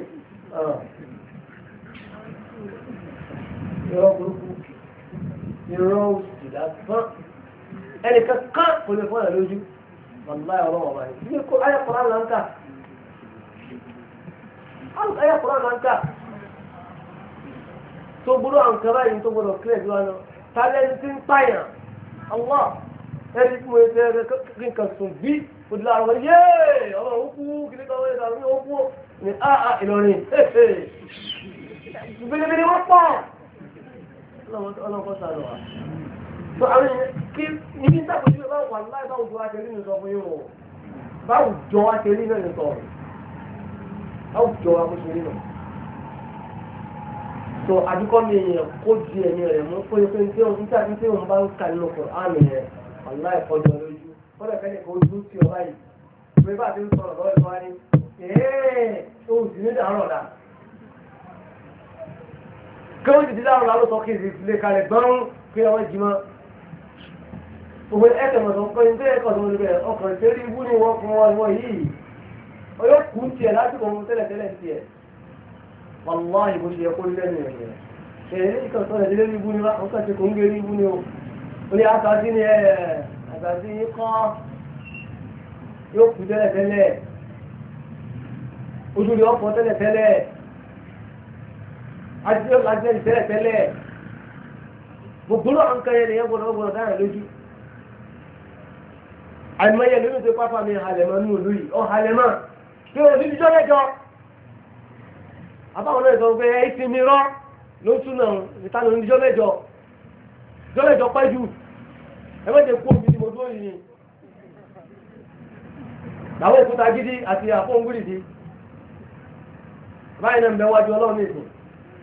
ìrọ̀ burúkú ìrọ̀ òsì lásán ẹnìkan kán kò lè fọ́nà lójú wàlúwà ọlọ́wọ́ báyìí ní kó ayẹ́kọ̀ọ́ láńkà tó gbọ́dọ̀ àǹkà báyìí tó gbọ́dọ̀ kílẹ̀ jù wọn tálẹ́ni tí ń pààyàn Allah ẹni tí mo ṣe ẹ kí n kàn sùn bí òdìlà àwọn yéé ọmọ òkú kìlí kan wọlé tàbí òkú ní àà Ìlọrin bíbélébílé wọ́n pọ̀ ọlọ́kọ́ sàlọ̀ wa. tó àwọn èèyàn kí ibi ń tàbí ìṣẹ́ báwo wà láì báwo jọ akẹ́rí ní sọ fún yín o báwo jọ akẹ́rí náà ní sọ báwo jọ akẹ́rí náà. tó àdúkọ́ mi èèyàn kó di ẹ̀mí rẹ̀ mú pé pé tí òun bá ń ka nínú Kùránì yẹn aláì kọjọ lójú kọ́dọ̀ fẹ́ni kò ojú tí ọ báyìí pé bá ti ń sọ̀rọ̀ lọ́wọ́ ìfọwọ́ ni ohun sì ní dàárọ̀ dà kí wọ́n ti di dàárọ̀ lálọ́ sọ kí n sì lè kalẹ̀ gbọ́n pé ọmọ jì mọ́ òwe ẹ̀kẹ̀mọ̀sán kọ́ ní bẹ́ẹ̀ kọ́ tó ń bẹ̀rẹ̀ ọkàn ìṣẹ́rí ibú ni wọ́n fún wọn yìí ọyọ́ kù ń tiẹ̀ lásìkò ohun tẹ́lẹ̀tẹ́lẹ̀ ń tiẹ̀ wàláhì bó ṣe yẹ kó lẹ́nu ẹ̀yẹ èyí ìkànsọ́lẹ̀ délé ibú ni wọ́n kàn ṣe kò ń gé ibú ni o orí àtàdí ni àtàdí kọ́ yóò kú tẹ́lẹ̀tẹ́lẹ̀ ojú rí ọkọ̀ tẹ́lẹ̀tẹ́lẹ̀ àti lájẹ́ tẹ́lẹ̀tẹ́lẹ̀ gbogbo àwọn nǹkan yẹn lèyẹn gbọdọ̀ dáhà lójú àìmọye lórí tó pápá mi halẹ̀mọ́ ní olú yìí ọ halẹ̀mọ́ tí o ní ìjọ lẹ́jọ́ àbáwọn náà sọ pé ẹ ti mi rọ́ ló tún náà níta ló ní ìjọ lẹ́jọ́ pẹ́ jù ẹ má jẹ́ kó omi tí mo dúró yìí ni làwọn òkúta gidi àti àfọ̀ngúrì sí báyìí náà ń bẹ wájú ọlọ́run ní ìsìn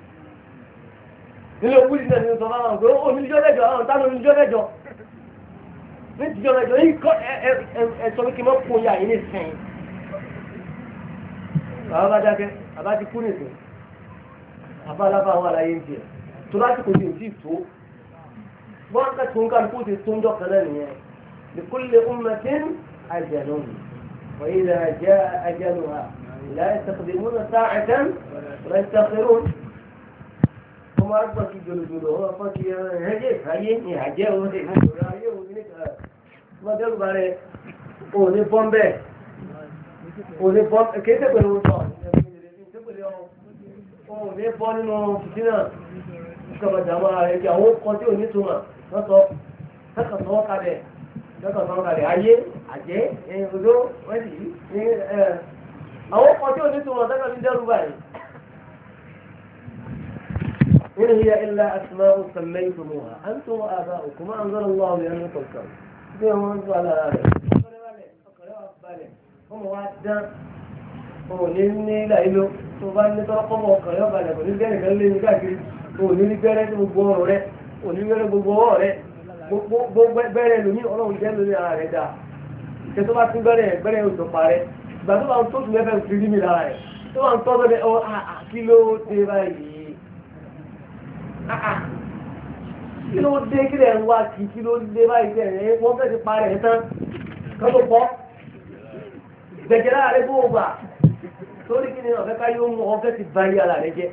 nílé òkúrì náà ní sọ fáwọn pé ó ní ìjọ lẹ́jọ́ àwọn táwọn ní ìjọ lẹ́jọ́ ní ìjọ lẹ́jọ́ yìí kọ́ ẹ̀sọ́ pé kí n má kó ya yìí ní ìsìn bàbá bá dákẹ́ bàbá ti kú nìsín bàbá alábà wà láyé ń tiẹ̀ tó láti kò sí òtí tó wọ́n ká tó ń ká kó ti tó ń jọ kan náà nìyẹn لكل أمة أجل وإذا جاء أجلها لا يستخدمون ساعة ولا يستخرون هم أكبر في جلجل هو فكي هجي هجي ودي ما دل بارے òní bọ́m̀bẹ̀ òní bọ́m̀bẹ̀ kéde pẹ̀lú ọ̀tọ̀ òní bọ́ nínú fìtínà ìkọ̀bàjà máa rẹ̀ kí àwọn kan tí ò ní túmọ̀ lọ́tọ̀ kẹ́kọ̀ọ́ kalẹ̀ ayé àjẹ́ òdó wẹ́dì àwọn kan tí ò ní túmọ̀ tẹ́kọ̀ ní dẹ́rù báyìí. إن هي إلا أسماء سميتموها أنتم وآباؤكم ما أنزل الله بأن تذكروا bí wọ́n ń sọ alára rẹ̀ ọkọ̀rẹ́ wà balẹ̀ ọmọ wa dán ọmọ ní ní ilà ìlú tó bá ní tọ́lọ́kọ́ mọ ọkọ̀rẹ́ wà balẹ̀ kò ní bẹ́ẹ̀ nìkan lé ní káàkiri kò ní ní bẹ́rẹ́ ní gbogbo ọrọ̀ rẹ̀ kò ní bẹ́rẹ́ gbogbo ọwọ́ rẹ̀ gbogbo bẹ́rẹ̀ lómi ọlọ́run jẹ́ lórí ara rẹ̀ dáa ìṣẹ́ tó bá tún bẹ́rẹ̀ òjò parẹ́ ìgbà tó bá ń tó tún mẹ́fẹ́ fi rí mi lára rẹ̀ tó bá ń tọ́ bẹ́rẹ̀ ọ kí ló dé báyìí kí ló dé kí lẹ̀ ń wá kí ló dé báyìí tẹ̀ wọ́n fẹ́ ti parẹ́ tán kọ́ ló pọ̀ gbẹ̀jẹ̀ lára rẹ̀ bó gbà torí kí ni ọ̀fẹ́ ká yóò mú ọ̀fẹ́ ti bá yí ara rẹ̀ jẹ́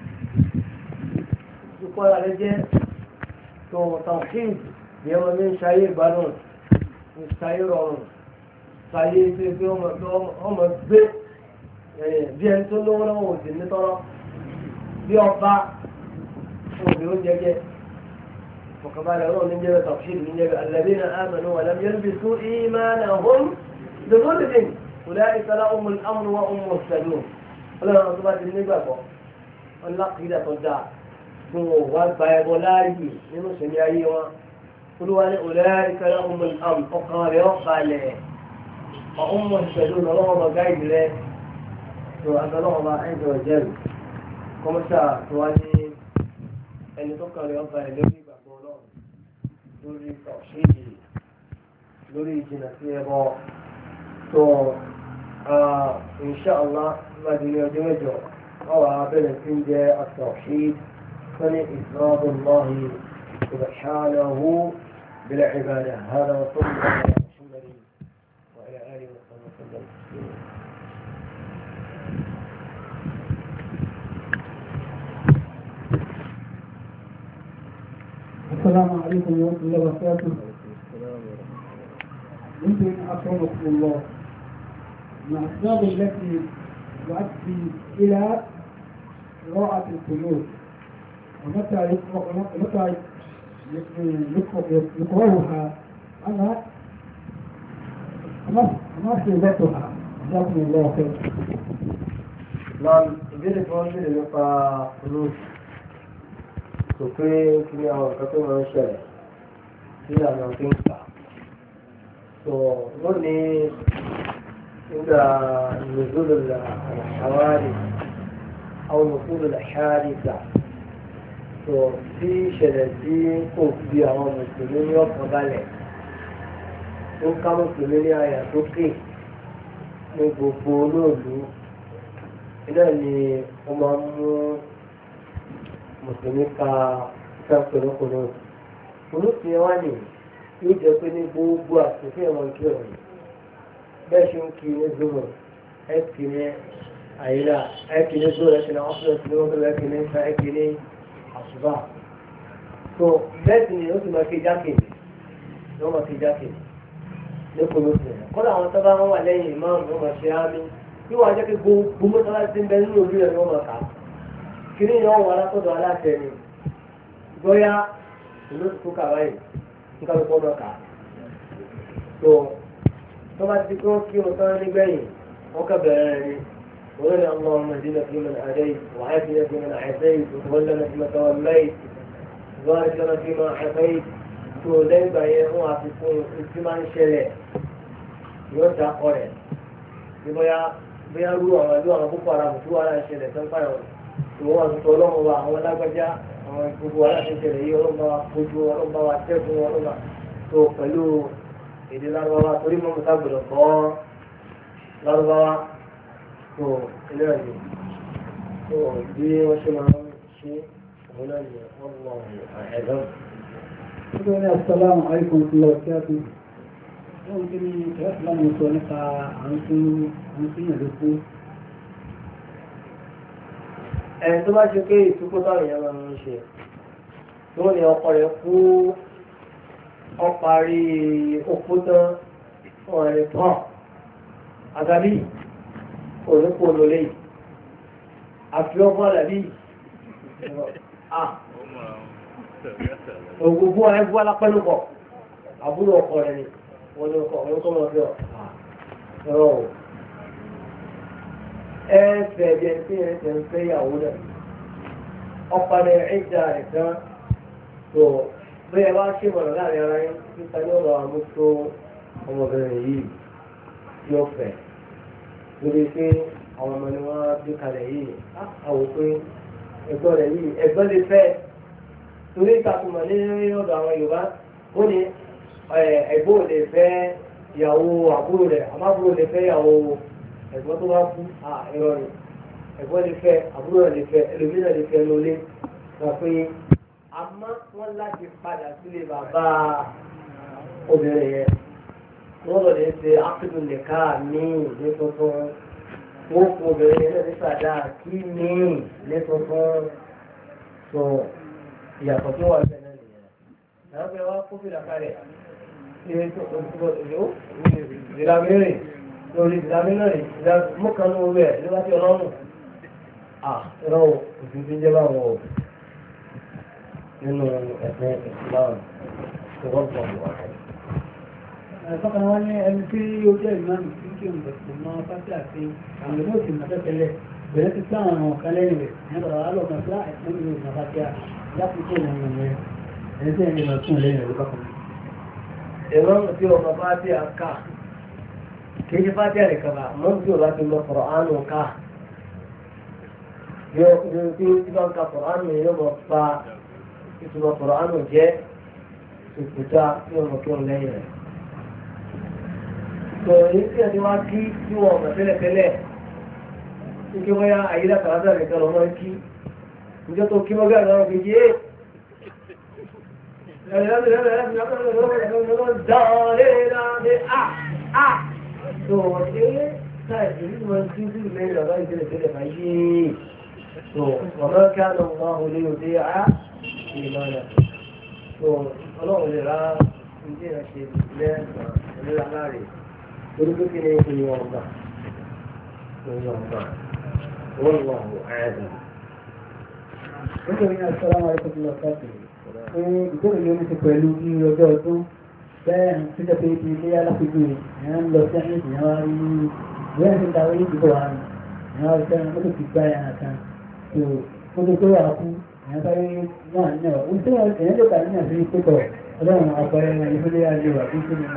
ìkọ́ ara rẹ̀ jẹ́ tó tàwíìd ní ọmọ mi ń ṣayé ìgbádùn ń ṣayé rọrùn ṣayé pé ọmọ gbé bí ẹni tó lówó lọ́wọ́ òsì nítọ́rọ́ bí ọba òbí oúnjẹ jẹ ọ̀kọ̀balẹ̀ ọlọ́run ní jẹ́rẹ̀ tàwíìd ní jẹ́rẹ̀ alladhina amanu wa lam yalbisu imanahum bizulmin ulaika lahumul amnu wa hum muhtadun ọlọ́run tó bá ti nígbàgbọ́ ọlákìídà tó dáa fún wọn wá gba ẹbọ láàyè nínú ìṣẹ̀lẹ̀ ayé wọn olúwa ní ulaika lahumul amn ọkàn rẹ̀ ọ̀kalẹ̀ ọ̀hún mọ̀ ìṣẹ̀lú lọ́wọ́ bá gáìdì rẹ̀ tó àtọ́lọ́wọ́ bá ẹ̀jọ̀ jẹ́rù kọ́mọ́sà tó wá ní ẹni tó kàn rẹ̀ ọ̀kalẹ̀ lórí ìgbàgbọ́ ọlọ́run lórí tọ̀ṣíìdì lórí ìjìnà sí ẹbọ tó insha Allah bá di ní ọjọ́ mẹ́jọ ọwọ́ abẹ́rẹ́ tí ń jẹ́ at-tawhid فني إفراد الله سبحانه بالعبادة هذا وصلى الله على محمد وعلى آله وصحبه وسلم السلام عليكم ورحمة الله وبركاته. يمكن أكرمكم الله من الأسباب التي تؤدي إلى قراءة القلوب ومتى يقرأها أنا صيغتها جزاكم الله خير. نعم ìbéèrè tí wọ́n béèrè nípa olóòtú tó pé kí ni àwọn nǹkan tó máa ń ṣẹlẹ̀ sí àwọn tó ń fà tó lónìí nígbà نزول الحوادث أو نزول الحادثة tó tí ìṣẹ̀lẹ̀ tí kò fi àwọn mùsùlùmí ní ọkàn balẹ̀ tó ká mùsùlùmí ní àyà sókè ní gbogbo olóòlù iná ni wọ́n máa ń mú mùsùlùmí ka sáfẹ́lókòló olóòtú yẹn wá ní yóò jẹ́ pé ní gbogbo àtúnṣe ẹ̀wọ̀n kí ọ̀rọ̀ bẹ́ẹ̀ ṣe ń kí ní zoro ẹ̀ kì ní àyílà ẹ̀ kì ní zoro ẹ̀ kì ní ọ́fíìsì ní wọ́n bẹ̀rẹ̀ kì ní ìfẹ́ ẹ̀ kì ní àṣùbà tó bẹ́ẹ̀ sì ni ó sì máa fi jákèjì ni wọ́n máa fi jákèjì lẹ́kọ̀ọ́ ló sì rẹ̀ kọ́lá àwọn tó bá wọ́n wà lẹ́yìn ìmáàmù wọ́n máa ṣe ámì yóò wá jẹ́ pé gbogbo mọ́tàlá ti ń bẹ nínú orí rẹ̀ ni wọ́n máa kà á kiri ni wọ́n wọ alákọ̀dọ̀ aláṣẹ ni gbọ́yá ìlú tó kà báyìí nígbà tó kọ́ máa kà á tó tó bá ti kọ́ kí wọ́n tán nígbẹ̀yìn wọ́n kà bẹ̀rẹ̀ rẹ̀ ni wọ́n ní اللهم اهدنا فيمن هديت وعافنا فيمن عافيت وتولنا فيما توليت وبارك لنا فيما أعطيت tó lẹ́yìn ìgbà yẹn wọ́n á fi fún etí máa ń ṣẹlẹ̀ yóò dá ọ̀rẹ́ bí bóyá rú àwọn ìlú àwọn púpọ̀ ara mùtú wàhálà ìṣẹ̀lẹ̀ tó ń pààyàn ìwọ́n àtúntò ọlọ́run wa àwọn lágbájá àwọn gbogbo wàhálà tó ń ṣẹlẹ̀ yìí ọlọ́run bá wa kojú ọlọ́run bá wa tẹ́kun ọlọ́run bá tó pẹ̀lú èdè lárúbáwá torí mọ́ mọ́tà gbọ́dọ̀ kọ́ lárúbáwá tó ilé ẹ̀yìn tó bí wọ́n ṣe máa ń ṣe òun náà ní wọ́n mọ ẹ̀dọ́. السلام عليكم ورحمة الله وبركاته. ممكن يسلم وصولك عنكم يدكم. ẹni tó bá ṣe pé ìtúkọ́ táwọn èèyàn máa ń ṣe tí wọ́n ní ọkọ rẹ̀ kú ọparí òkú tán wọ́n rẹ̀ tán àgàbí òníkó lólè àfi ọmọ àlàbí ògbógbó ẹgbó alápẹ́lúkọ̀ àbúrò ọkọ rẹ̀ ni wọ́n ní ọkọ̀ ọ̀rọ̀ kọ́mọ̀ fẹ́ ọ̀rọ̀ ẹ̀ẹ́fẹ̀ bí ẹni tí ẹ̀ẹ́fẹ̀ ń fẹ́ ìyàwó náà ọ̀pàdé ìjà rẹ̀ kan tó bí ẹ bá ṣe mọ̀rọ̀ láàrin ara yín nípa ní ọ̀rọ̀ àmúṣó ọmọbìnrin yìí yóò fẹ̀ lórí pé àwọn ọmọ ni wọ́n gbé kalẹ̀ yìí àwò pé ẹ̀gbọ́n rẹ̀ yìí ẹ̀gbọ́n lè fẹ́ torí ìtàkùnmọ̀ ní ọ̀dọ̀ àwọn Yorùbá ó ní ẹ̀gbọ́n ò lè fẹ́ ìyàwó àbúrò rẹ̀ àbábúrò lè fẹ́ ìyàwó ẹ̀gbọ́n tó bá kú ẹ̀rọ rẹ̀ ẹ̀gbọ́n lè fẹ́ àbúrò rẹ̀ lè fẹ́ ẹlòmíràn lè fẹ́ lólé wọ́n pé àmọ́ wọ́n láti padà sílé bàbá obìnrin yẹn wọ́n lọ lè ṣe ápùtù nìka ní ilé tuntun wọ́n fún obìnrin yẹn ní sàdá kí ní ilé tuntun tó ìyàtọ̀ tó wà bẹ́ẹ̀ náà nìyẹn. àwọn pé wọ́n kó fìlà kalẹ̀ ìdìlámẹ́rẹ̀ lórí ìdìlámẹ́rẹ̀ mọ́kànlá owó ẹ̀ ló bá ti ọlọ́run ẹ̀rọ òfin tí ń jẹ́ báwọn o nínú ẹ̀sìn ìsìláàmù tó wọ́n pọ̀ wà. Ẹ̀fọ́kàn wọ́n ní ẹni tí ó jẹ́ ìmáàmù tí kí òun bẹ̀rẹ̀ mọ́ pátí àti àwọn ìlú òsì mọ́tẹ́tẹ́lẹ̀ bẹ̀rẹ̀ ti gbá àwọn ọ̀kan lẹ́yìn rẹ̀ ní ọ̀rọ̀ alọ́gbọ̀n fúlá ẹ̀sìn ìlú ìmọ̀pátí lápútó ìrìn rẹ̀ ẹni tí ẹni lọ tún lẹ́yìn rẹ̀ lọ́kàn. ìmáàmù tí ọmọ pátí àká kì í ṣe pátí àríkàbà mọ́ tí ò bá ti mọ Kùránì ká yóò tí bá ń ka Kùránì yóò mọ̀ pa ìtumọ̀ Kùránì jẹ́ ìpùtà tí ọmọ kí òun lẹ́yìn rẹ̀. Sọ̀rọ̀ yìí tí ẹni wá kí tí wọ́n mọ̀ tẹ́lẹ̀tẹ́lẹ̀ tí kí wọ́n yá àyílá kàrádà nìkan lọ́mọ kí ìjọ tó kí wọ́n gbàgbọ́ ọ̀gbìn yé وما كان الله ليضيع إيمانكم ọlọ́run lè ra ìdí ìrìnàṣẹ́ ìlera láàrin orúkọ kí ni ìyọ̀ ọ̀gbà wọ́n wà wọ̀ ẹ̀ẹ́dà. nítorí náà sọ́lá wọn ẹ̀kọ́ tó lọ sọ́ọ̀tì pé ìgbóhùn yóò ní ti pẹ̀lú ní ọjọ́ ọdún bẹ́ẹ̀ tó jẹ́ pé ibi ilé alákòókò ìyẹn ń lọ sí ẹ̀yìn ìyẹn wá rí ìwé ẹ̀sìn ìdáwó yìí dìbò wá ní ìyẹn wá rí sẹ́yìn ó lè fi gbá ẹ̀yàn kan tó ó lè tó wà kú ìyẹn bá rí náà ní ọ̀ ohun tí wọ́n èèyàn lè kà ní àfi pípọ̀ ọlọ́run àpẹẹrẹ ìfúnlé ayé wà bí kíni.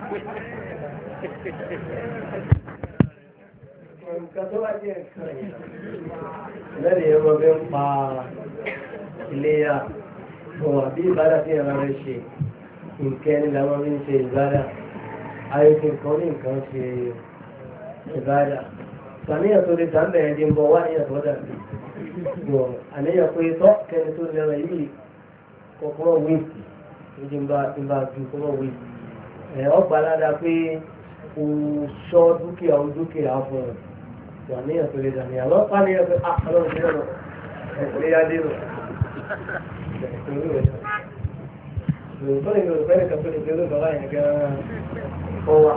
nǹkan tó wá jẹ́ nǹkan yìí lẹ́yìn ẹ̀rọ bí ń pa iléyà fún àbí ìbádà tí ẹ̀rọ rẹ̀ ṣe nǹkan ẹni làwọn bí ń ṣe ìbádà ayọ̀kẹ́ nǹkan ní nǹkan ṣe ìbádà sàníyàn tó lè sàmbẹ̀ ẹ̀dín bọ̀ wá níyàn tó dà yọ̀ àníyàn pé tọ́ kẹ́ni tó lẹ́rọ yìí kọ́kọ́rọ́ wíìtì ìdí ń bá ju kọ́kọ́rọ́ wíìtì ọgbà ládà pé o ṣọ́ dúkìá fún ẹ̀ wà níyàn tó lè dà ní àlọ́ pa níyàn pé ọlọ́run ti rẹ̀ ẹ̀kọ́ yá dé rẹ̀ lóòótọ́ ìlú òfẹ́ nìkan tó lè gbé lóòótọ́ láyé gan-an kọ́ wa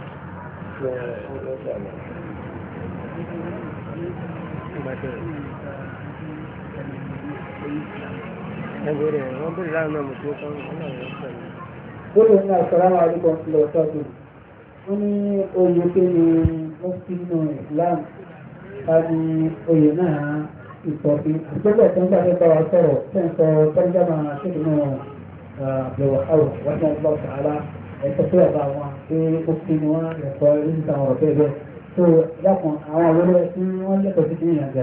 ẹgbẹ̀rẹ̀ wọ́n bẹ̀rẹ̀ láàrín náà mọ̀ tó kọ́ Gbọ́dọ̀ ní àṣàrà àríkọ̀ lọ sọ́tù. Wọ́n ní oyè pé ní mọ́sí nínú Islam ká ní oyè náà ìtọ́sí. Ìgbẹ́gbẹ̀ tó ń gbà nípa wa sọ̀rọ̀ tẹ́ ń sọ tọ́jámà ṣètò náà àbẹ̀wò àwọ̀ wọ́n ní ọgbà sàárà ẹ̀tọ́ tó yàgbà wọn pé ó fi ni wọ́n lẹ̀kọ́ oríṣiríṣi àwọn ọ̀rọ̀ bẹ́ẹ̀ tó dákun àwọn àwòrán tí wọ́n lẹ́kọ̀ọ́ sí ní ìyànjẹ.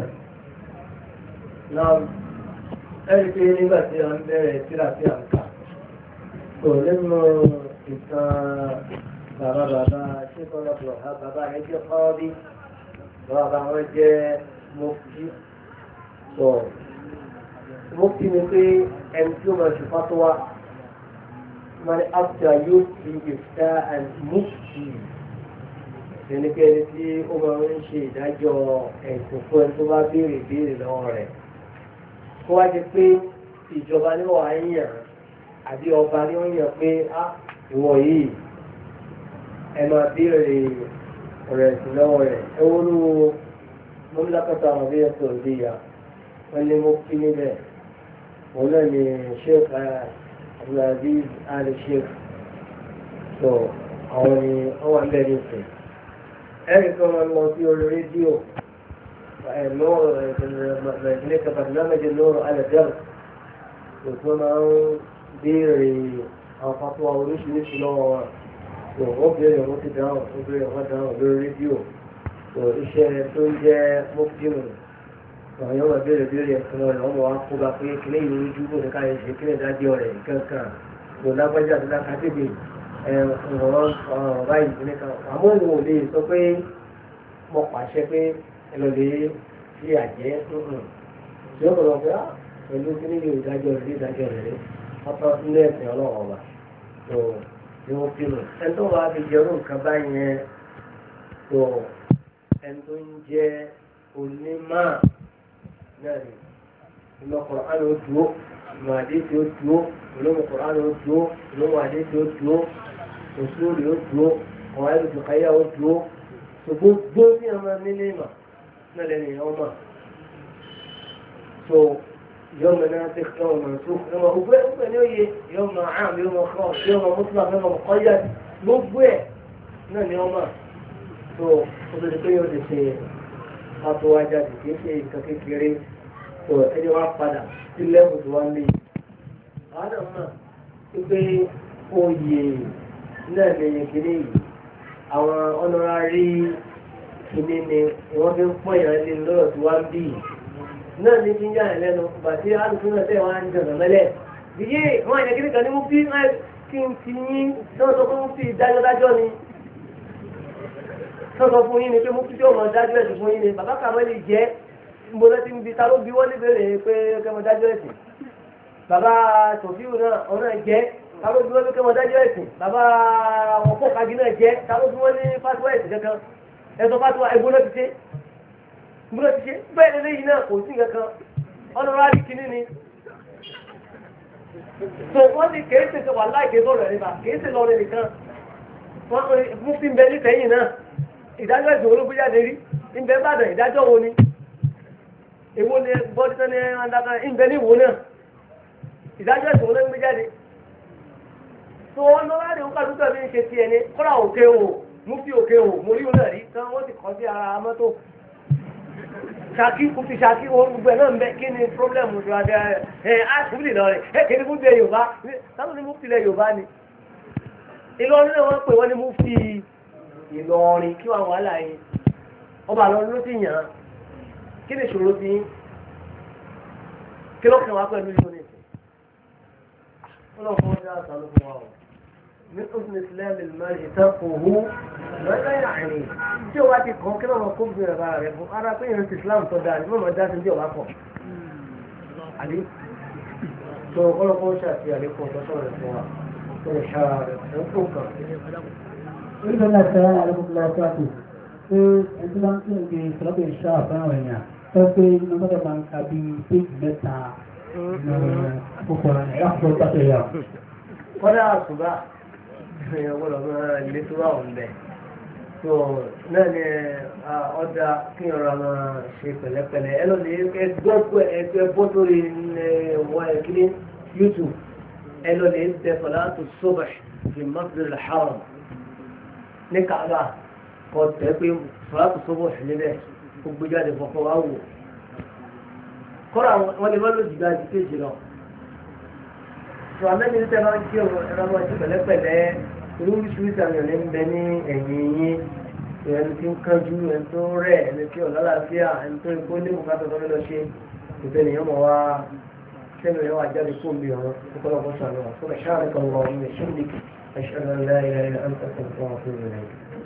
Ẹ̀rí pé nígbà tí a ń bẹ̀rẹ̀ síra sí àǹkà tó nínú ìtàn bàbá ṣé kọ́lá bùrọ̀há bàbá yẹn jẹ́ kọ́ọ́bí bàbá wọn jẹ́ mọ́fí tó mọ́fí ni pé ẹni tí ó máa ṣe fátúwá máa ní after yóò fi ìfẹ́ and mọ́fí ẹni pé ẹni tí ó máa ń ṣe ìdájọ́ ẹ̀sùn fún ẹni tó bá béèrè lọ́wọ́ rẹ̀ kó wá jẹ pé ìjọba ní wàá yàn àbí ọba ní wọ́n yàn pé ìwọ yìí ẹ máa béèrè ọ̀rọ̀ ẹ̀sìn lọ́wọ́ rẹ̀ ẹ wọ́n ló mọ́mílákàtà àwọn bí ẹ̀sìn òde yà wọ́n lé mọ́ kí níbẹ̀ òun náà ni Sheikh Abdulaziz Ali Sheikh tó àwọn ni wọ́n wà ń bẹ̀ ní ìsìn ẹ̀rí kan máa ń lọ sí orí rédíò النور هناك برنامج النور على الدرب وكما دير أو خطوة وليش لو وغبر وغداء بالراديو وإيش تنجى مقدم ويوم بير يكون العمر عقوبة في كلين يجيبون كاي كلين راديو كان kò lágbájá àti lákàtúndì ọ̀rọ̀ báyìí nìkan àmọ́ òun ò lè sọ pé mo pàṣẹ pé ẹ lọ lè fi àjẹ́ tí ó kọ̀ pé pẹ̀lú kí ní ìdájọ́ rẹ̀ ọ̀tọ̀ ilé ẹ̀sìn ọlọ́wọ́ ọba tó ní wọ́n fi nù ẹni tó wà á fi jẹ́rú nǹkan báyẹn tó ẹni tó ń jẹ́ onímọ̀ náà ni ìmọ̀ Kùránì ó dúró ìmọ̀ àdéhìí ó dúró ìlú Kùránì ó dúró ìlú àdéhìí ó dúró òṣùwòrì ó dúró ọ̀wá ìlú ìfìkàyà ó dúró gbogbo tí a máa nílé ìmọ̀ náà lẹ́nu ìyá ọmọ so يوم ناسخ يوم منسوخ يوم أبقى نيوي يوم عام يوم خاص يوم مطلق يوم مقيد gbogbo ẹ̀ náà ni ọmọ tó olùdókè yóò lè ṣe pàtó wájà tí kìí ṣe nǹkan kékeré tó ẹni wá padà sí lẹ́bù tó wá lé àwọn náà mọ̀ wípé oyè náà lè kéré yìí àwọn honorary kìíní ni wọ́n fi ń pọ̀ yàn lé lọ́rọ̀ tó wá ń bì náà ní kí n yára lẹ́nu bàtí alùpùpù náà tẹ̀ wọ́n á ń jọ̀nà mẹ́lẹ̀ bíyé wọ́n àyẹ̀kí nìkan ní mú bí kí n ti yín náà sọ pé mú fi dájọ́dájọ́ ni sọ́sọ́ fún yín ni pé mú fi tí ó mọ̀ dájọ́ ẹ̀sìn fún yín ni bàbá kàmọ́ lè jẹ́ mbọ́lá tí ń bi ta ló bí wọ́n lè bèrè pé kẹ́mọ dájọ́ ẹ̀sìn bàbá tòfíù náà ọ̀nà jẹ́ ta ló bí wọ́n lè kẹ́mọ dájọ́ ẹ̀sìn bàbá ọ̀pọ̀ kagi náà jẹ́ ta ló bí wọ́n ní fásitì ẹ̀sìn kankan ẹ̀sọ́ fásitì ẹ̀gbọ́n ti ṣe bẹ́ẹ̀ lẹ́yìn náà kò sí kankan honorary kìíní ni so wọ́n ti kèé ṣe wà láì kéé sọ̀rọ̀ nípa kèé ṣe lọ́rẹ̀ nìkan wọ́n mú fi ń bẹ nítẹ̀yìn náà ìdájọ́ ẹ̀sìn ológun jáde rí ń bẹ bàdàn ìdájọ́ wo ni èwo ni bọ́dí tán ní ọ̀dàkà ń bẹ ní ìwò náà ìdájọ́ ẹ̀sìn ológun gbé jáde so honorary ó kàdúgbò mi ń ṣe ti ẹni kọ́ra òkè o mú fi òkè o mo rí òun náà rí tán wọ́n ti kọ́ sí ara mọ́tò ṣàkí kò fi ṣàkí wọn gbogbo ẹ̀ náà ń bẹ kí ni pírọ́blẹ́mù tó adé àṣìbìlì lọ rẹ̀ kí ni mú fi Yorùbá sábà ní mú fi ilẹ̀ Yorùbá ni Ìlọrin náà wọ́n pè wọ́n ní mú fi Ìlọrin kí wọ́n wàhálà yín ọba lọ ló ti yàn án kí ni ìṣòro ti yín kí ló kàn wá pẹ̀lú ìlú ní ìsìn wọ́n lọ fún ọjà àtàlù fún wa o ní oṣù Islam ìlmọ́lì ìtàkùnhù lọ́jọ́ ìrìn tí o wá ti kàn kí lọ́wọ́ kó bìnrin bàrà rẹ̀ fún ara pé ìrìn ti Islam tó dáa ní mọ̀mọ́ dá sí bí ọba kọ̀ àbí tó ọlọ́pọ̀ ń ṣàfihàn àlékún ọ̀tọ́sọ̀ rẹ̀ fún wa tó lè ṣára rẹ̀ fún tó kàn. oríṣiríṣi náà ṣe àlékún lọ sáàtì pé ẹni bá ń kí oge ìṣọ́lọ́pọ̀ ìṣọ́ àfẹ́ràn èèyàn tó pé iná mọ́tò máa ń ka bí péjì mẹ́ta púpọ̀ ẹ̀yà fún ọjọ́ ìyá. kọ́dà àtúbà èèyàn gbọ́dọ̀ máa lé tó bá wọn bẹ̀ tó náà ni ọjà kí ọ̀rọ̀ máa ṣe pẹ̀lẹ́pẹ̀lẹ́ ẹ lọ lè ẹgbẹ́ bọ́ sórí wọ́n ẹ̀kíní YouTube ẹ lọ lè tẹ salatu subh fi Masjid al-Haram ní Kaaba kọ tẹ́ pé salatu subh níbẹ̀ ó gbé jáde fọ́fọ́ wá wò kọ́ra wọn lè má lò jìgá ju kéjì lọ tó àmẹ́ni ní tẹ́lá ń kí ẹ̀rọ máa ṣe pẹ̀lẹ́pẹ̀lẹ́ oríṣiríṣi àwọn èèyàn ń bẹ ní ẹ̀yìn yín ẹni tí ń kánjú ẹni tó rẹ̀ ẹni tí ọ̀lá láàfíà ẹni tó ikú ní bùkátà tó lọ ṣe ìfẹ́ nìyẹn mọ̀ wá sẹ́nu ẹ̀ wá jáde fún mi ọ̀rọ̀ ọ̀pọ̀lọpọ̀ sànù àfọ̀rọ̀ ṣáà nìkan wọ̀ ọ́ ní ṣẹ́ńdíkì ẹ̀ṣẹ̀ ńlá ilẹ̀ ilẹ̀